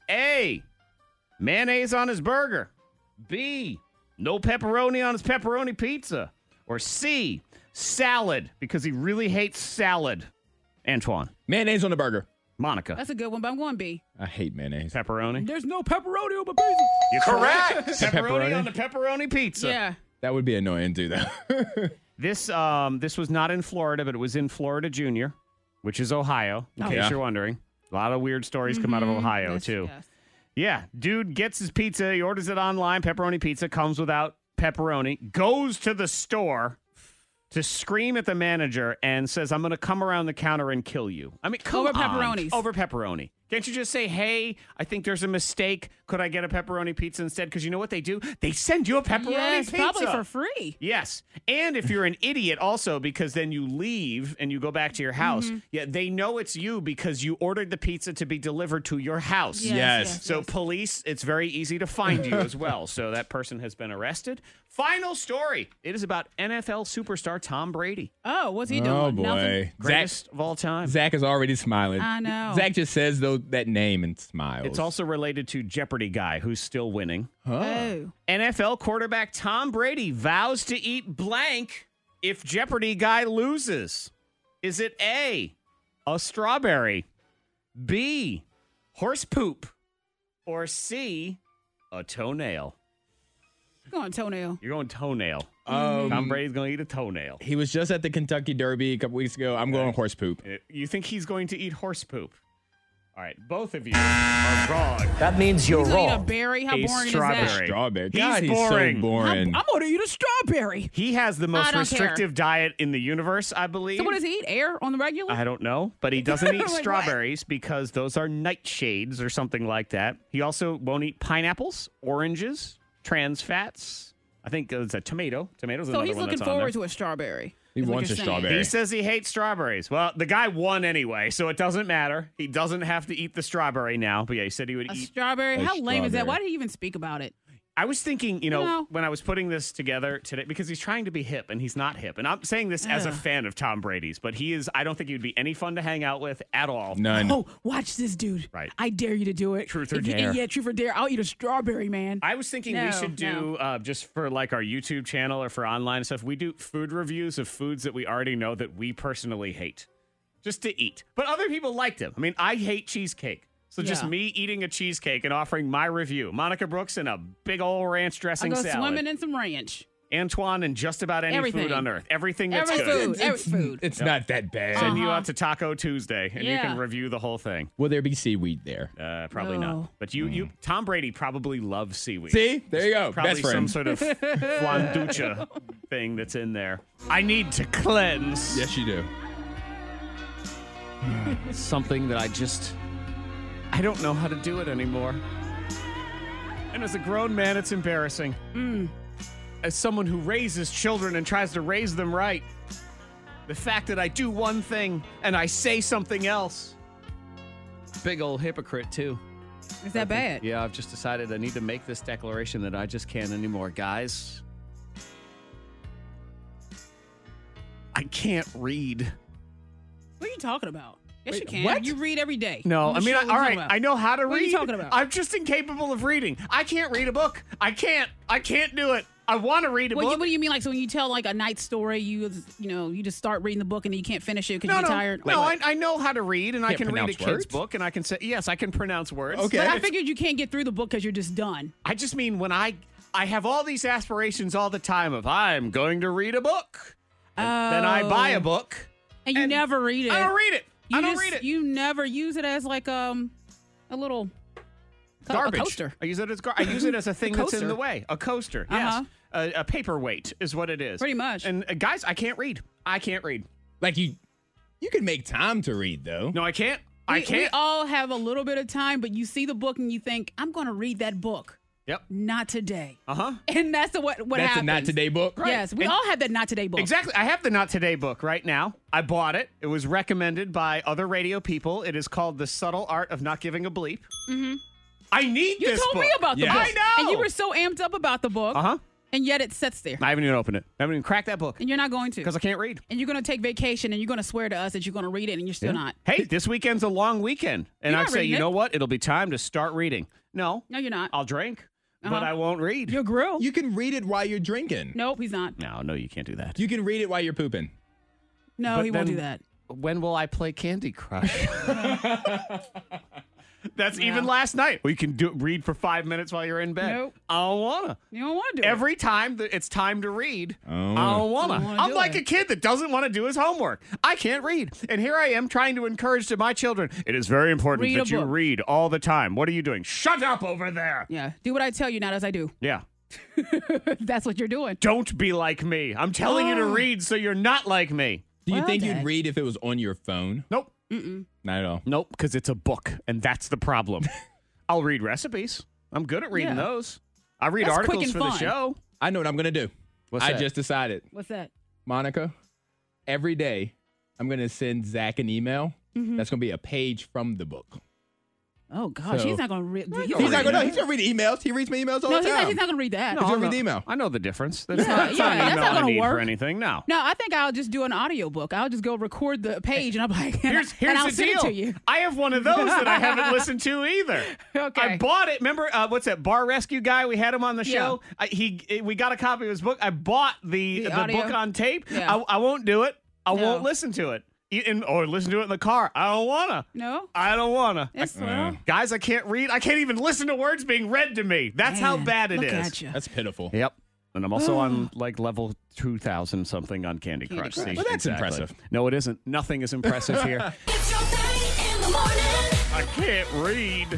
A, mayonnaise on his burger. B, no pepperoni on his pepperoni pizza. Or C, salad because he really hates salad. Antoine. Mayonnaise on the burger. Monica. That's a good one, but I'm going B. I hate mayonnaise. Pepperoni. There's no pepperoni on my pizza. You're correct. Pepperoni Pepperoni? on the pepperoni pizza. Yeah. That would be annoying too, though. This was not in Florida, but it was in Florida Junior, which is Ohio, in case you're wondering. A lot of weird stories come out of Ohio, too. Yes. Yeah, dude gets his pizza. He orders it online. Pepperoni pizza comes without pepperoni. Goes to the store to scream at the manager and says, I'm going to come around the counter and kill you. I mean, come Over on. pepperonis. Over pepperoni. Can't you just say, hey, I think there's a mistake. Could I get a pepperoni pizza instead? Because you know what they do? They send you a pepperoni pizza. Probably for free. Yes. And if you're an idiot also, because then you leave and you go back to your house, they know it's you because you ordered the pizza to be delivered to your house. Yes. So police, it's very easy to find you as well. So that person has been arrested. Final story. It is about NFL superstar Tom Brady. Oh, what's he doing? Oh, boy. Nothing? Greatest of all time. Zach is already smiling. I know. Zach just says those know that name and smiles. It's also related to Jeopardy guy who's still winning. Oh. NFL quarterback Tom Brady vows to eat blank if Jeopardy guy loses. Is it A, a strawberry, B, horse poop, or C, a toenail? Go on, toenail. You're going toenail. Tom Brady's going to eat a toenail. He was just at the Kentucky Derby a couple weeks ago. I'm going horse poop. You think he's going to eat horse poop? All right, both of you are wrong. That means you're He's gonna eat a wrong. berry? How A boring strawberry. is that? Strawberry. He's God, he's boring. so boring. I'm going to eat a strawberry. He has the I most don't restrictive diet in the universe, I believe. So what does he eat? Air on the regular? I don't know, but he doesn't eat Like what? strawberries because those are nightshades or something like that. He also won't eat pineapples, oranges, trans fats. I think it's a tomato. Tomato's So another he's one looking that's on there. forward to a strawberry. He is what wants you're a saying. strawberry. He says he hates strawberries. Well, the guy won anyway, so it doesn't matter. He doesn't have to eat the strawberry now. But yeah, he said he would A eat. strawberry? A How lame is that? strawberry. Why did he even speak about it? I was thinking, No. when I was putting this together today, because he's trying to be hip and he's not hip. And I'm saying this as a Ugh. fan of Tom Brady's, but I don't think he would be any fun to hang out with at all. None. Oh, watch this, dude. Right. I dare you to do it. Truth or If you- dare. Yeah, truth or dare. I'll eat a strawberry, man. I was thinking we No, should do, just for like our YouTube channel or for online stuff, we do food reviews of foods that we already know that we personally hate. Just to eat. But other people liked them. I mean, I hate cheesecake. So just Yeah. me eating a cheesecake and offering my review. Monica Brooks and a big old ranch I dressing go salad. swimming in some ranch. Antoine and just about any Everything. food on earth. Everything that's Every good. food. Every food. It's not that bad. Send you out to Taco Tuesday and you Yeah. can review the whole thing. Will there be seaweed there? Probably No. not. But you Tom Brady probably loves seaweed. See? There you go. Probably Best some friend. sort of flanducha thing that's in there. I need to cleanse. Yes, you do. Something that I don't know how to do it anymore. And as a grown man, it's embarrassing. As someone who raises children and tries to raise them right, the fact that I do one thing and I say something else. Big old hypocrite, too. Is that bad? Yeah, I've just decided I need to make this declaration that I just can't anymore. Guys, I can't read. What are you talking about? Yes, Wait, you can. what? You read every day. No, On I the mean, show, all what are you right, talking about? I know how to What are read. you talking about? I'm just incapable of reading. I can't read a book. I can't do it. I want to read a What book. do you mean? Like, so when you tell like a night story, you just start reading the book and then you can't finish it because you're tired. No, Like, I know how to read, and I Can't can read a pronounce kid's words? book, and I can say, yes, I can pronounce words. Okay. but I It's- figured you can't get through the book because you're just done. I just mean when I have all these aspirations all the time of I'm going to read a book. And then I buy a book. And you never read it. I don't read it. You I don't just- read it. You never use it as like a little Garbage. a coaster. I use it as I use it as a thing that's in coaster. the way. A coaster. Yes. Uh-huh. A paperweight is what it is. Pretty much. And guys, I can't read. I can't read. Like you can make time to read though. No, I can't. I We can't. all have a little bit of time, but you see the book and you think, I'm going to read that book. Yep. Not today. Uh-huh. And that's what That's happens. a not today book. Yes, we And- all have that not today book. Exactly. I have the Not Today book right now. I bought it. It was recommended by other radio people. It is called The Subtle Art of Not Giving a Bleep. Mm-hmm. I need You this told book. me about the Yes. book. I know. And you were so amped up about the book. Uh-huh. And yet it sits there. I haven't even opened it. I haven't even cracked that book And you're not going to. because I can't read. And you're going to take vacation and you're going to swear to us that you're going to read it and you're still not. Hey, this weekend's a long weekend. And You're I'd not say, reading you it. know what? It'll be time to start reading. No, No, you're not. I'll drink, but Uh-huh. I won't read. Your grill. You can read it while you're drinking. Nope, he's not. No, you can't do that. You can read it while you're pooping. No, But he won't then- do that. When will I play Candy Crush? That's even last night. Well, you can read for 5 minutes while you're in bed. Nope. I don't wanna. You don't want to do it. Every time that it's time to read, I don't Don't wanna. wanna I'm do like it. a kid that doesn't want to do his homework. I can't read. And here I am trying to encourage to my children, it is very important Read a that you book. read all the time. What are you doing? Shut up over there. Yeah. Do what I tell you, not as I do. Yeah. That's what you're doing. Don't be like me. I'm telling you to read so you're not like me. Do you Well, think Dad. you'd read if it was on your phone? Nope. Not at all. Nope, because it's a book, and that's the problem. I'll read recipes. I'm good at reading Yeah. those. I read That's quick articles and for the fun. show. I know what I'm gonna do. What's I that? just decided. What's that? Monica, every day I'm gonna send Zach an email. Mm-hmm. That's gonna be a page from the book. Oh gosh, So- he's not gonna read. He's not gonna read emails. He reads my emails all No, the time. he's not gonna read that. He's gonna read the email. I know the difference. That's Yeah, not, that's yeah, not an that's email not I gonna need for work. anything. No. No, I think I'll just do an audiobook. I'll just go record the page, and I'm like, Here's and I'll the send deal. it to you. I have one of those that I haven't listened to either. Okay. I bought it. Remember, what's that bar rescue guy? We had him on the show. We got a copy of his book. I bought the audio? book on tape. Yeah. I won't do it. I No. won't listen to it. Or listen to it in the car. I don't wanna. No, I don't wanna. it's well. Guys, I can't read. I can't even listen to words being read to me. That's how Man, bad it look is. at you. That's pitiful. Yep. And I'm also on like level 2,000 something on Candy Crush. Crush. See, Well, that's impressive. No, it isn't. Nothing is impressive here. It's your thing in the morning. I can't read.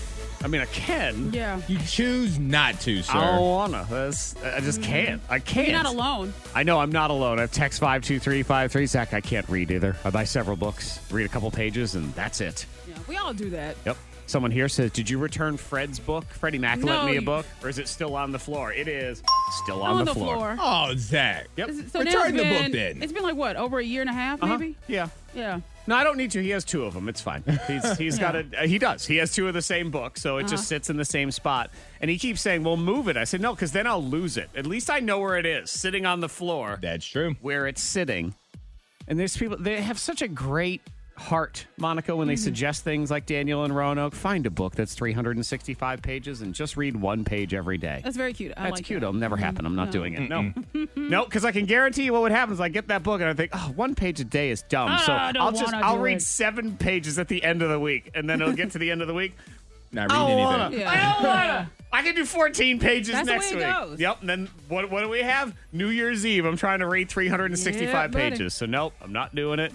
I mean, I can. Yeah, You choose not to, sir. I don't wanna. I just can't. I can't. you're not alone. I know I'm not alone. I have text 52353. Zach, I can't read either. I buy several books, read a couple pages, and that's it. Yeah, we all do that. Yep. Someone here says, did you return Fred's book? Freddie Mac No, lent me a you- book? Or is it still on the floor? It is still on, On the floor. Oh, Zach. Yep. So now Return it's the book been- then. It's been like what, over a year and a half, Uh-huh. maybe? Yeah. Yeah. No, I don't need to. He has two of them. It's fine. He's got a. He does. He has two of the same book, so it just sits in the same spot. And he keeps saying, "Well, move it." I said, "No, because then I'll lose it. At least I know where it is, sitting on the floor, That's true. where it's sitting." And there's people. They have such a great heart, Monica, when they suggest things like Daniel and Roanoke. Find a book that's 365 pages and just read one page every day. That's very cute. I That's like cute. that. It'll never happen. I'm not doing it. No. No, because I can guarantee you what would happen is I get that book and I think, oh, one page a day is dumb. So I don't wanna I'll do read it. 7 pages at the end of the week. And then it'll get to the end of the week. Not I reading don't anything. wanna. Yeah. I don't wanna. I can do 14 pages That's the next way week. it goes. Yep. And then what do we have? New Year's Eve. I'm trying to read 365 Yeah, buddy. pages. So nope, I'm not doing it.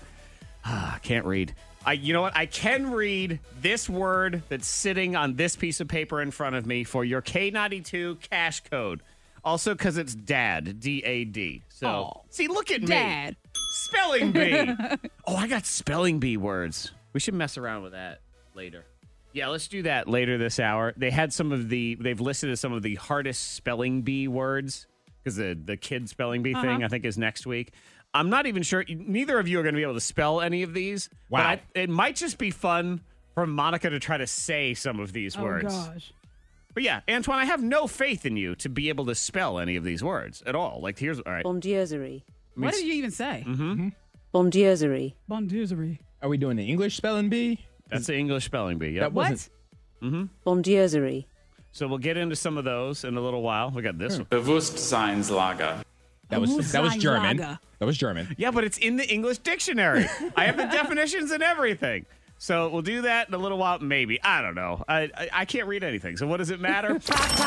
I can't read. You know what? I can read this word that's sitting on this piece of paper in front of me for your K92 cash code. Also, because it's DAD, D-A-D. So, Aw. see, look at me. Dad. Spelling bee. Oh, I got spelling bee words. We should mess around with that later. Yeah, let's do that later this hour. They had they've listed as some of the hardest spelling bee words because the kid spelling bee thing, I think, is next week. I'm not even sure. Neither of you are going to be able to spell any of these. Wow. But it might just be fun for Monica to try to say some of these words. Oh gosh. But yeah, Antoine, I have no faith in you to be able to spell any of these words at all. Like, here's, all right. Bondierserie. What did you even say? Bondierserie. Bondierserie. Are we doing the English spelling bee? That's the English spelling bee. Yep. That wasn't. Bondierserie. So we'll get into some of those in a little while. We got this one. Bewusstseinslage. That was German. Bewusstseinslage. That was German. Yeah, but it's in the English dictionary. I have the definitions and everything. So we'll do that in a little while, maybe. I don't know. I can't read anything. So what does it matter? The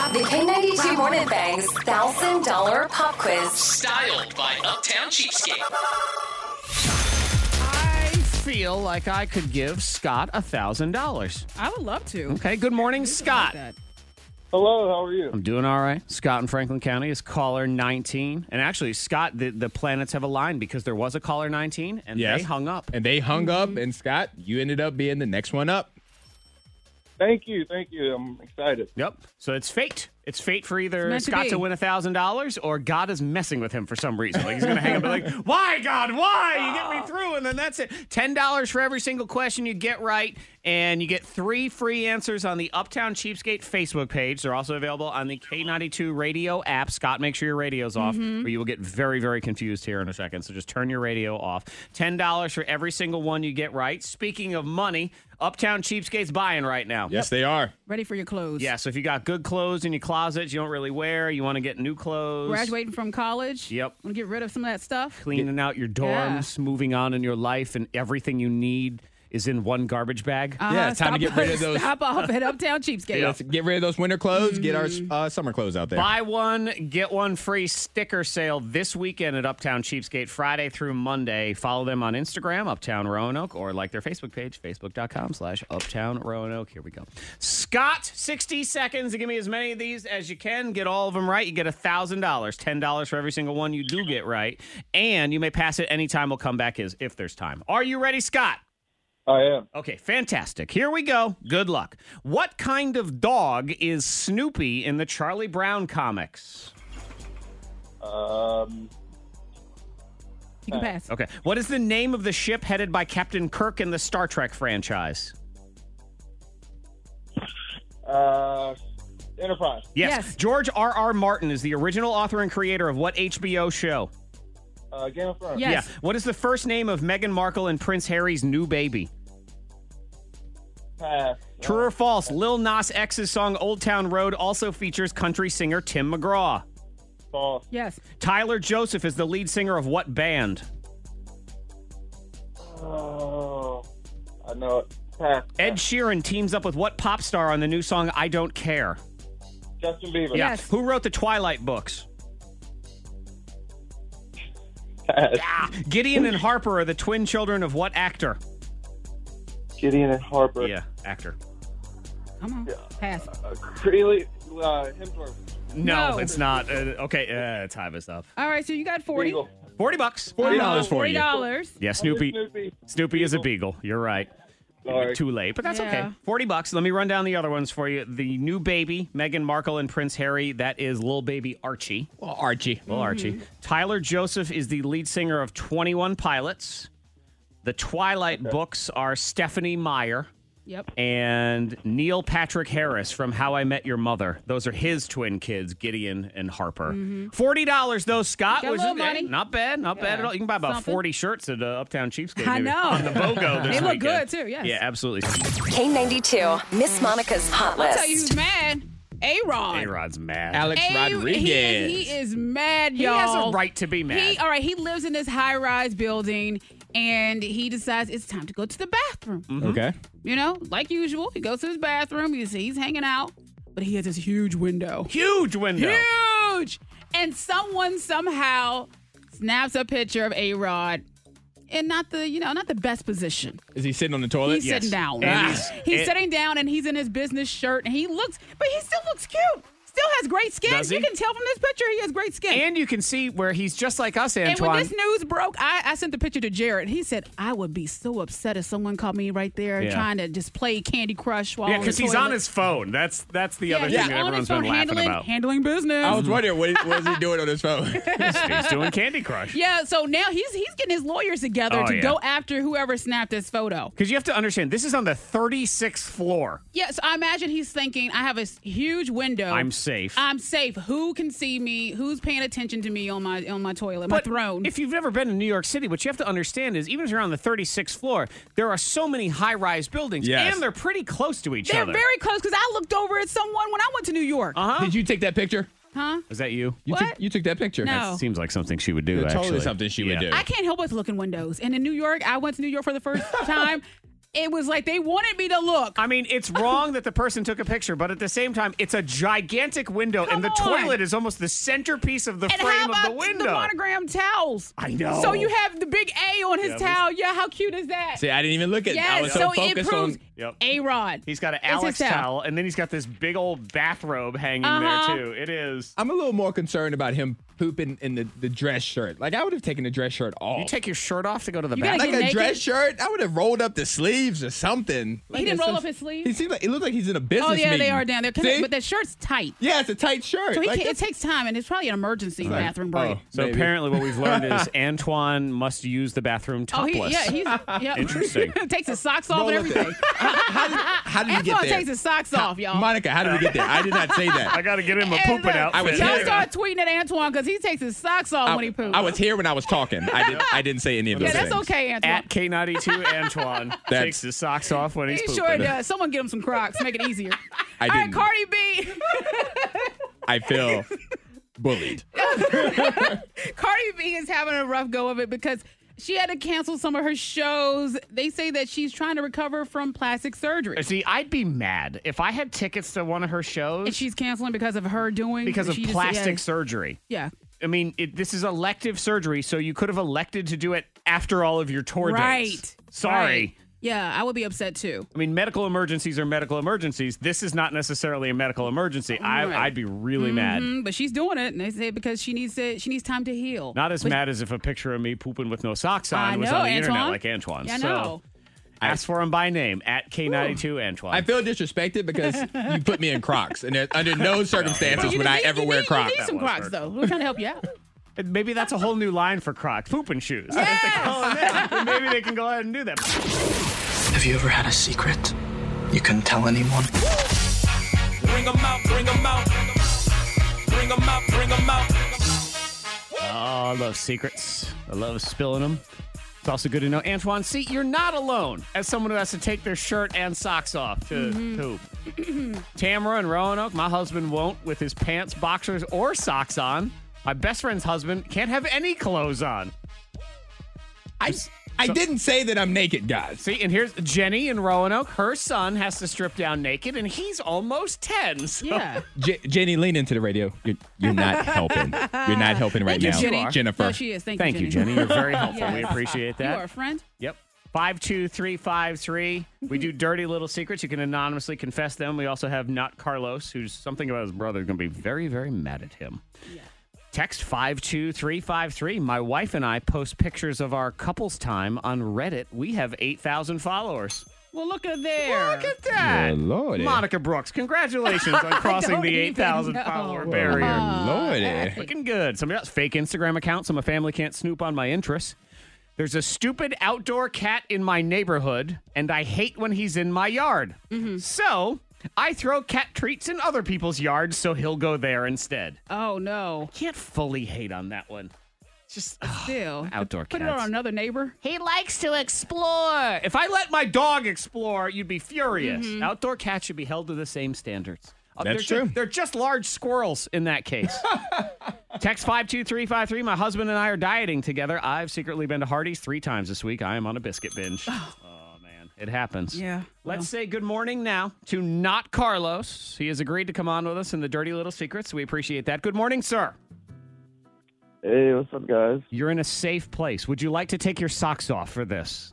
K92 Morning Thang's $1,000 pop quiz. Styled by Uptown Cheapskate. I feel like I could give Scott $1,000. I would love to. Okay, good morning, Scott. Like that. Hello, how are you? I'm doing all right. Scott in Franklin County is caller 19. And actually, Scott, the planets have aligned because there was a caller 19 and Yes. they hung up. And they hung up, and Scott, you ended up being the next one up. Thank you. I'm excited. Yep. So it's fate. It's fate for either It's meant to Scott be. to win $1,000 or God is messing with him for some reason. Like he's going to hang up and be like, why, God? Why? You get me through. And then that's it. $10 for every single question you get right. And you get 3 free answers on the Uptown Cheapskate Facebook page. They're also available on the K92 radio app. Scott, make sure your radio's off or you will get very, very confused here in a second. So just turn your radio off. $10 for every single one you get right. Speaking of money, Uptown Cheapskate's buying right now. Yes, they are. Ready for your clothes. Yeah, so if you got good clothes in your closet you don't really wear, you want to get new clothes. Graduating from college. Yep. Want to get rid of some of that stuff. Cleaning out your dorms, moving on in your life, and everything you need is in one garbage bag. Yeah, it's time to get rid of those. Stop off at Uptown Cheapskate. Let's get rid of those winter clothes, get our summer clothes out there. Buy one, get one free sticker sale this weekend at Uptown Cheapskate, Friday through Monday. Follow them on Instagram, Uptown Roanoke, or like their Facebook page, facebook.com/Uptown Roanoke. Here we go. Scott, 60 seconds to give me as many of these as you can. Get all of them right. You get $1,000, $10 for every single one you do get right. And you may pass it anytime. We'll come back if there's time. Are you ready, Scott? I am. Okay, fantastic. Here we go. Good luck. What kind of dog is Snoopy in the Charlie Brown comics? You can pass. Okay. What is the name of the ship headed by Captain Kirk in the Star Trek franchise? Enterprise. Yes. George R.R. Martin is the original author and creator of what HBO show? Game of Thrones. Yeah. What is the first name of Meghan Markle and Prince Harry's new baby? Pass. True or false? Lil Nas X's song Old Town Road also features country singer Tim McGraw. False. Yes. Tyler Joseph is the lead singer of what band? Oh, I know it. Pass. Ed Sheeran teams up with what pop star on the new song I Don't Care? Justin Bieber. Yeah. Yes. Who wrote the Twilight books? Pass. Gideon and Harper are the twin children of what actor? Gideon and Harper. Yeah, actor. Come on. Pass. Creeley, Hemsworth. No, it's not. Okay, time is up. All right, so you got 40. Beagle. $40. $40 for you. $40. Yeah, Snoopy. Snoopy. Snoopy is a beagle. You're right. Sorry. Too late, but that's okay. Yeah. $40. Let me run down the other ones for you. The new baby, Meghan Markle and Prince Harry, that is little baby Archie. Well, Archie. Little Archie. Tyler Joseph is the lead singer of 21 Pilots. The Twilight books are Stephanie Meyer Yep. and Neil Patrick Harris from How I Met Your Mother. Those are his twin kids, Gideon and Harper. $40 though, Scott. Got a Was little money. Not bad. Not bad at all. You can buy about Something. 40 shirts at Uptown Cheapskate. I maybe. know. On the BOGO this They look weekend. good, too, yes. Yeah, absolutely. K92, Miss Monica's Hot I'll List. tell you who's mad. A-Rod. A-Rod's mad. Alex Rodriguez. He is mad, He y'all. has a right to be mad. He lives in this high-rise building, and he decides it's time to go to the bathroom. Okay. You know, like usual, he goes to his bathroom. You see he's hanging out, but he has this huge window. Huge window. Huge! And someone somehow snaps a picture of A-Rod in not the best position. Is he sitting on the toilet? He's sitting down. And He's sitting down, and he's in his business shirt, and he still looks cute. Still has great skin. Does he? You can tell from this picture he has great skin. And you can see where he's just like us, Antoine. And when this news broke, I sent the picture to Jared. He said, I would be so upset if someone caught me right there Yeah. trying to just play Candy Crush while Yeah, on the because he's on toilet." his phone. That's the other he's thing that on everyone's his phone been laughing about. handling business. I was wondering what is he doing on his phone? He's doing Candy Crush. Yeah, so now he's getting his lawyers together Oh, to yeah. go after whoever snapped this photo. Because you have to understand, this is on the 36th floor. Yeah, so I imagine he's thinking, I have a huge window. I'm safe. I'm safe. Who can see me? Who's paying attention to me on my toilet, my throne? If you've never been in New York City, what you have to understand is even if you're on the 36th floor, there are so many high-rise buildings, Yes. and they're pretty close to each They're other. very close because I looked over at someone when I went to New York. Uh-huh. Did you take that picture? Huh? Is that you? You took that picture. No. That seems like something she would do, It's actually. totally something she would do. I can't help but look in windows. And in New York, I went to New York for the first time. It was like they wanted me to look. I mean, it's wrong that the person took a picture, but at the same time, it's a gigantic window, and the Come on. toilet is almost the centerpiece of the And how frame about of the window. the monogram towels? I know. So you have the big A on his Yeah, towel. Yeah, how cute is that? See, I didn't even look at it. I Yes, was so so it focused proves on. Yep. A-Rod. He's got an It's Alex his towel, and then he's got this big old bathrobe hanging Uh-huh. there, too. It is. I'm a little more concerned about him pooping in the dress shirt. Like, I would have taken the dress shirt off. You take your shirt off to go to the You gotta bathroom? like get a naked? dress shirt, I would have rolled up the sleeves or something. Like, He didn't it's roll just- up his sleeves? He seems like it looks like he's in a business Oh, yeah, meeting. they are down there. See? But that shirt's tight. Yeah, it's a tight shirt. So Like, it takes time, and it's probably an emergency bathroom break. oh. So Maybe. apparently what we've learned is Antoine must use the bathroom topless. Yep. Interesting. Takes his socks off Roll and up everything. how did you get Antoine there? takes his socks off, y'all. Monica, how did we get there? I did not say that. I got to get him a And, pooping look, outfit. I was Y'all here. start tweeting at Antoine because he takes his socks off when he poops. I was here when I was talking. I didn't say any of those Yeah, that's things. okay, Antoine. At K92 Antoine takes his socks off when he's He pooping. sure does. Someone get him some Crocs. Make it easier. I All right, didn't. Cardi B. I feel bullied. Cardi B is having a rough go of it because she had to cancel some of her shows. They say that she's trying to recover from plastic surgery. See, I'd be mad if I had tickets to one of her shows And she's canceling because of her doing because of she just- plastic surgery. Yeah. I mean, this is elective surgery, so you could have elected to do it after all of your tour Right. dates. Sorry. Right. Yeah, I would be upset too. I mean, medical emergencies are medical emergencies. This is not necessarily a medical emergency. Right. I'd be really mad. But she's doing it, and they say because she needs time to heal. Not as But- mad as if a picture of me pooping with no socks on I was know, on the internet Antoine. like Antoine. Yeah, I so know. ask for him by name at K92 Antoine. I feel disrespected because you put me in Crocs, and under no circumstances You would I need- ever you wear need- Crocs. You need some Crocs though. We're trying to help you out. Maybe that's a whole new line for Crocs, pooping shoes. Yes! If they call it that, maybe they can go ahead and do that. Have you ever had a secret you couldn't tell anyone? bring them out, bring them out. Bring them out, bring them out. Oh, I love secrets. I love spilling them. It's also good to know, Antoine, see, you're not alone as someone who has to take their shirt and socks off to hoop. Tamara and Roanoke, my husband won't with his pants, boxers, or socks on. My best friend's husband can't have any clothes on. I didn't say that I'm naked, guys. See, and here's Jenny in Roanoke. Her son has to strip down naked, and he's almost 10. So. Yeah. Jenny, lean into the radio. You're not helping. You're not helping right now, Jenny. Jennifer. No, she is. Thank you, Jenny. You're very helpful. Yes. We appreciate that. You are a friend. Yep. 52353. We do dirty little secrets. You can anonymously confess them. We also have Not Carlos, who's something about his brother is going to be very, very mad at him. Yeah. Text 52353. My wife and I post pictures of our couples time on Reddit. We have 8,000 followers. Well, look at there. Look at that. Oh, Lordy. Monica Brooks, congratulations on crossing the 8,000 follower barrier. Lordy. Looking good. Somebody else, fake Instagram account so my family can't snoop on my interests. There's a stupid outdoor cat in my neighborhood, and I hate when he's in my yard. So I throw cat treats in other people's yards so he'll go there instead. Oh, no. Can't fully hate on that one. Just Still. outdoor Put cats. it on another neighbor. He likes to explore. If I let my dog explore, you'd be furious. Outdoor cats should be held to the same standards. That's true. They're just large squirrels in that case. Text 52353. My husband and I are dieting together. I've secretly been to Hardee's 3 times this week. I am on a biscuit binge. Oh, man. It happens. Yeah. Let's say good morning now to Not Carlos. He has agreed to come on with us in the Dirty Little Secrets. We appreciate that. Good morning, sir. Hey, what's up, guys? You're in a safe place. Would you like to take your socks off for this?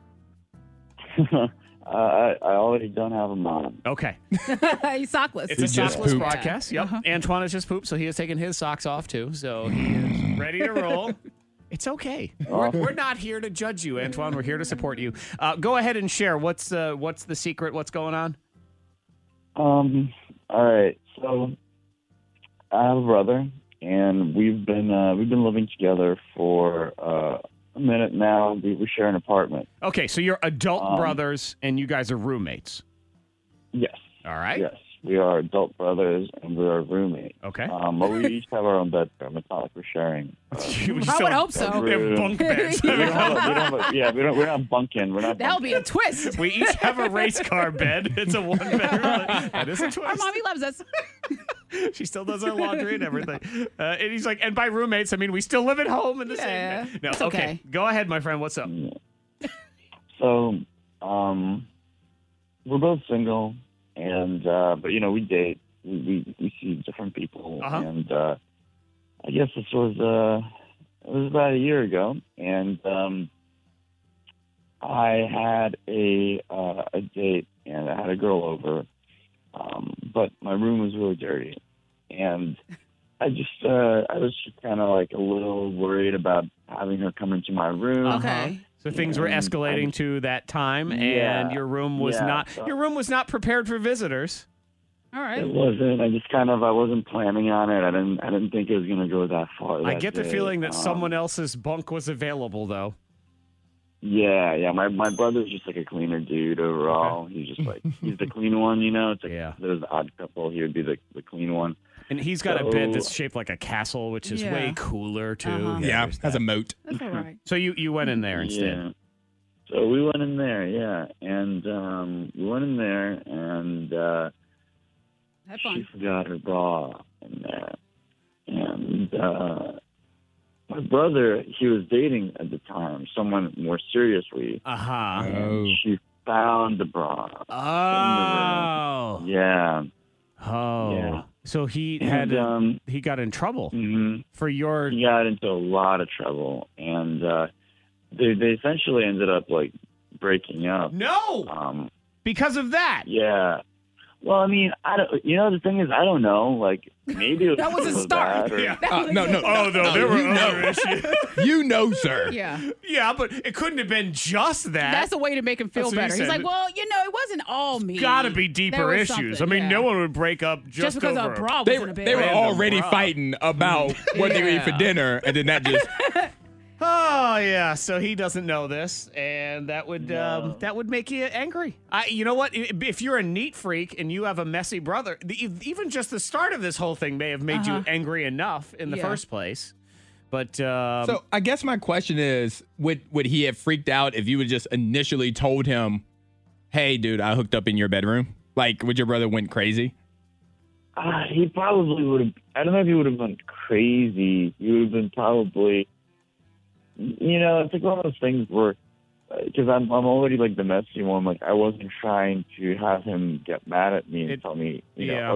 I already don't have them on. Okay. He's sockless. It's a sockless broadcast. Yep. Antoine has just pooped, so he has taken his socks off too. So he is ready to roll. It's okay. We're not here to judge you, Antoine. We're here to support you. Go ahead and share. What's the secret? What's going on? All right. So I have a brother, and we've been living together for a minute now. We share an apartment. Okay, so you're adult brothers, and you guys are roommates. Yes. All right. Yes, we are adult brothers, and we are roommates. Okay. But we each have our own bedroom. It's not like we're sharing. I would hope so. We have bunk beds. We're not bunking. We're not. That'll be a twist. We each have a race car bed. It's a 1-bedroom. That is a twist. Our mommy loves us. She still does our laundry and everything. And he's like, and by roommates, I mean we still live at home in the same bed. No, it's okay. Go ahead, my friend. What's up? So, we're both single, and but we date. We see different people, and I guess this was about a year ago, and I had a date, and I had a girl over, but my room was really dirty, and I was just kind of like a little worried about having her come into my room. Okay. So things were escalating to that time, and your room was not prepared for visitors. All right. It wasn't. I wasn't planning on it. I didn't think it was going to go that far. I get the feeling that someone else's bunk was available, though. Yeah. My brother's just like a cleaner dude overall. Okay. He's just like, he's the clean one, It's like, there's the odd couple. He would be the clean one. And he's got a bed that's shaped like a castle, which is way cooler, too. Yeah, has a moat. That's all right. So you went in there instead. Yeah. So we went in there, and we went in there, and she forgot her bra in there. And my brother, he was dating at the time someone more seriously. And she found the bra. Oh. In the room. Yeah. Oh. Yeah. So he got in trouble for your. He got into a lot of trouble, and they essentially ended up like breaking up. No. Because of that. Yeah. Well, I mean, I don't. The thing is, I don't know. Like, maybe it was that was a start. No. There were other issues. Sir. Yeah. Yeah, but it couldn't have been just that. That's a way to make him feel better. He's like, well, it wasn't all me. Got to be deeper issues. I mean, no one would break up just because over a bra was in a bed. They were already fighting about what they were eating for dinner, and then that just. Oh, yeah. So he doesn't know this, and And that would make you angry. You know what? If you're a neat freak and you have a messy brother, even just the start of this whole thing may have made you angry enough in the first place. But so I guess my question is, would he have freaked out if you would just initially told him, "Hey, dude, I hooked up in your bedroom"? Like, would your brother went crazy? He probably would have. I don't know if he would have gone crazy. He would have been probably. It's like one of those things where, because I'm already like the messy one. Like I wasn't trying to have him get mad at me and tell me,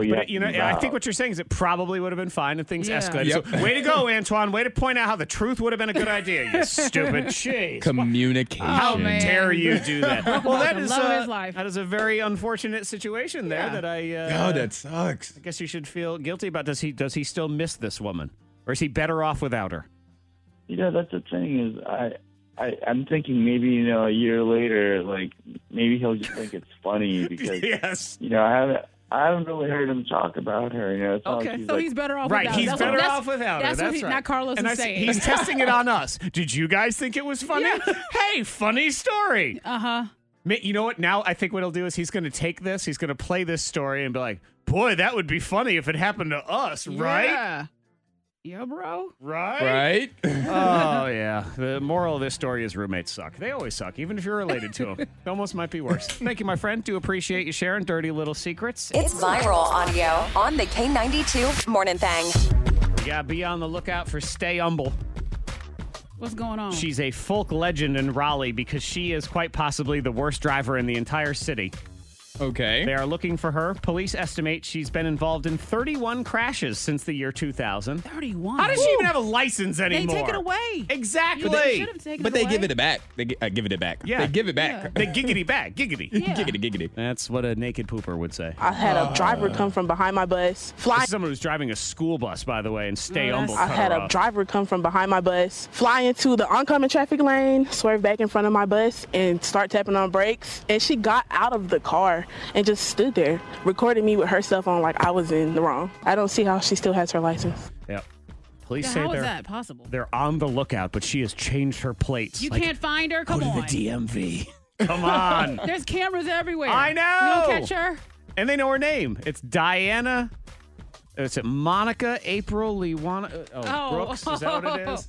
I think what you're saying is it probably would have been fine if things escalated. So, way to go, Antoine. Way to point out how the truth would have been a good idea. You stupid jeez. Communication. How dare you do that? Well, that is a very unfortunate situation there. That that sucks. I guess you should feel guilty about. Does he still miss this woman, or is he better off without her? That's the thing is I'm thinking maybe, a year later, like maybe he'll just think it's funny because, I haven't really heard him talk about her. It's not like so he's better off right. without her. He's better off without her. That's what right. Not Carlos is saying. He's testing it on us. Did you guys think it was funny? Hey, funny story. You know what? Now I think what he'll do is he's going to take this, he's going to play this story and be like, boy, that would be funny if it happened to us, right? Yeah, bro. Right? Oh, yeah. The moral of this story is roommates suck. They always suck, even if you're related to them. It almost might be worse. Thank you, my friend. Do appreciate you sharing dirty little secrets. It's viral audio on the K92 Morning Thang. Yeah, be on the lookout for Stay Humble. What's going on? She's a folk legend in Raleigh because she is quite possibly the worst driver in the entire city. Okay. They are looking for her. Police estimate she's been involved in 31 crashes since the year 2000. 31? How does she even have a license anymore? They take it away. Exactly. But they give it back. They give it back. Yeah. They give it back. Yeah. They giggity back. Giggity. Yeah. Giggity. That's what a naked pooper would say. I had a driver come from behind my bus. This is someone who's driving a school bus, by the way, and Stay Humble. I had a driver come from behind my bus, fly into the oncoming traffic lane, swerve back in front of my bus, and start tapping on brakes. And she got out of the car and just stood there, recorded me with her cell phone like I was in the wrong. I don't see how she still has her license. Yep. Police say how is that possible? They're on the lookout, but she has changed her plates. You can't find her? Come on. Go to the DMV. Come on. There's cameras everywhere. I know. We don't catch her. And they know her name. It's Diana. Is it Monica April Lewana? Brooks? Is that what it is?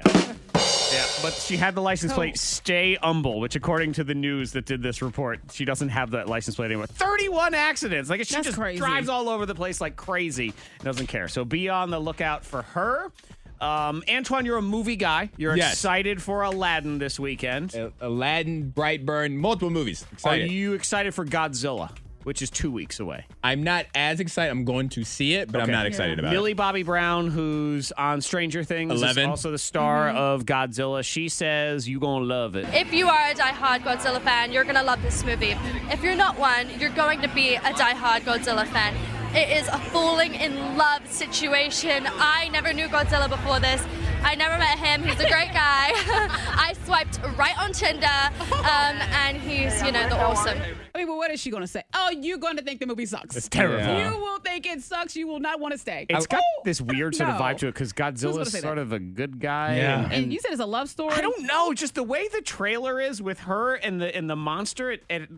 Yeah, but she had the license plate Stay Humble, which according to the news that did this report, she doesn't have that license plate anymore. 31 accidents. Like she just drives all over the place like crazy. Doesn't care. So be on the lookout for her. Antoine, you're a movie guy. You're excited for Aladdin this weekend. Aladdin, Brightburn, multiple movies. Excited. Are you excited for Godzilla, which is 2 weeks away? I'm not as excited. I'm going to see it, but I'm not excited about Millie it. Bobby Brown, who's on Stranger Things, 11. is also the star of Godzilla. She says you're going to love it. If you are a diehard Godzilla fan, you're going to love this movie. If you're not one, you're going to be a diehard Godzilla fan. It is a falling in love situation. I never knew Godzilla before this. I never met him. He's a great guy. I swiped right on Tinder, and he's, the awesome. I mean, well, what is she going to say? Oh, you're going to think the movie sucks. It's terrible. Yeah. You will think it sucks. You will not want to stay. It's got this weird sort of vibe to it because Godzilla's sort of a good guy. Yeah. And you said it's a love story? I don't know. Just the way the trailer is with her and the monster,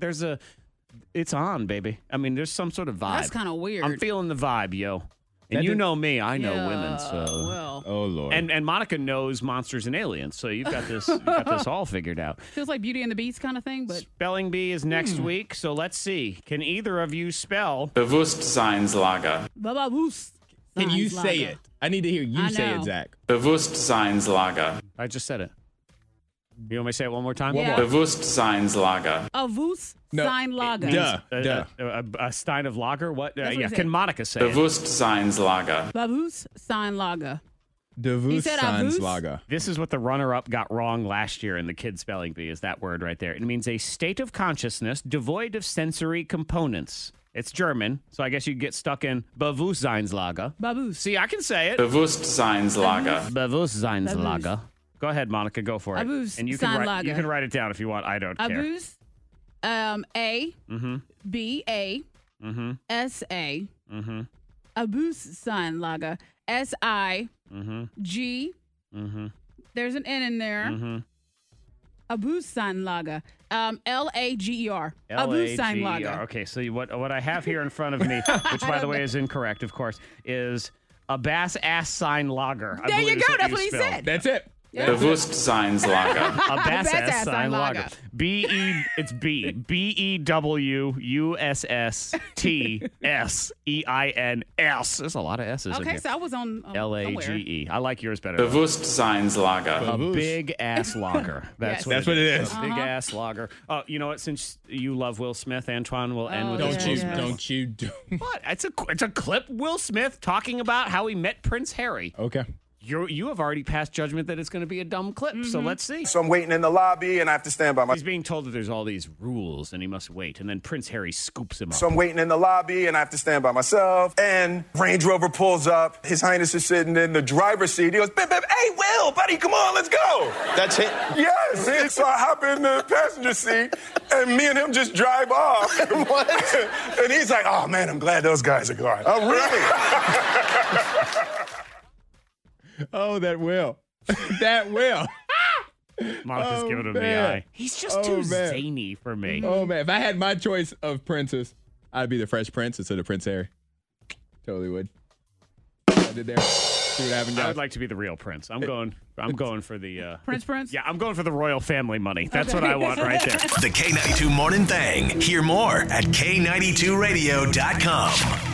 it's on, baby. I mean, there's some sort of vibe. That's kind of weird. I'm feeling the vibe, yo. And you know me, I know women, so. Well. Oh, Lord. And Monica knows monsters and aliens, so you've got this all figured out. Feels like Beauty and the Beast kind of thing, but. Spelling Bee is next week, so let's see. Can either of you spell? Bewusstseinslage. Bewusst. Can you say it? I need to hear you say it, Zach. Bewusstseinslage. I just said it. You want me to say it one more time? Yeah. Bewusstseinslage. Bewusstseinslage. A stein of lager? What? What Can Monica say it? Bewusstseinslage. Bewusstseinslage. Bewusstseinslage. This is what the runner-up got wrong last year in the Kids Spelling Bee, is that word right there. It means a state of consciousness devoid of sensory components. It's German, so I guess you get stuck in Bewusstseinslage. Babus. See, I can say it. Bewusstseinslage. Bewusstseinslage. Go ahead, Monica. Go for it. Abus and you can write it down if you want. I don't care. Abus, A, B, A, S, A, Bewusstseinslage, S, I, G, there's an N in there, Abusanlager. Lager. Abusanlager. Okay, so what I have here in front of me, which by the way is incorrect, of course, is a bass ass sign lager. There you go. That's what he said. That's it. Bewusstseinslager. A bass ass sign lager. It's BEWUSSTSEINS. There's a lot of S's in here. Okay, so I was on LAGE. I like yours better. Bewusstseinslager. A big ass lager. That's what it is. A big ass lager. Oh, you know what? Since you love Will Smith, Antoine, we'll end with this. Don't you do What? It's a clip. Will Smith talking about how he met Prince Harry. Okay. You have already passed judgment that it's going to be a dumb clip, so let's see. So I'm waiting in the lobby, and I have to stand by my... He's being told that there's all these rules, and he must wait, and then Prince Harry scoops him up. So I'm waiting in the lobby, and I have to stand by myself, and Range Rover pulls up. His Highness is sitting in the driver's seat. He goes, "Bip, bip, hey, Will, buddy, come on, let's go." That's it? Yes. So I hop in the passenger seat, and me and him just drive off. What? And he's like, "Oh, man, I'm glad those guys are gone." Oh, really? Oh, that Will. That Will. Monica's giving him the eye. He's just too zany for me. Oh, man. If I had my choice of princes, I'd be the Fresh Prince instead of Prince Harry. Totally would. I did there. See what happened, guys. I would like to be the real prince. I'm going for the... Prince? Yeah, I'm going for the royal family money. That's what I want right there. The K92 Morning Thing. Hear more at K92Radio.com.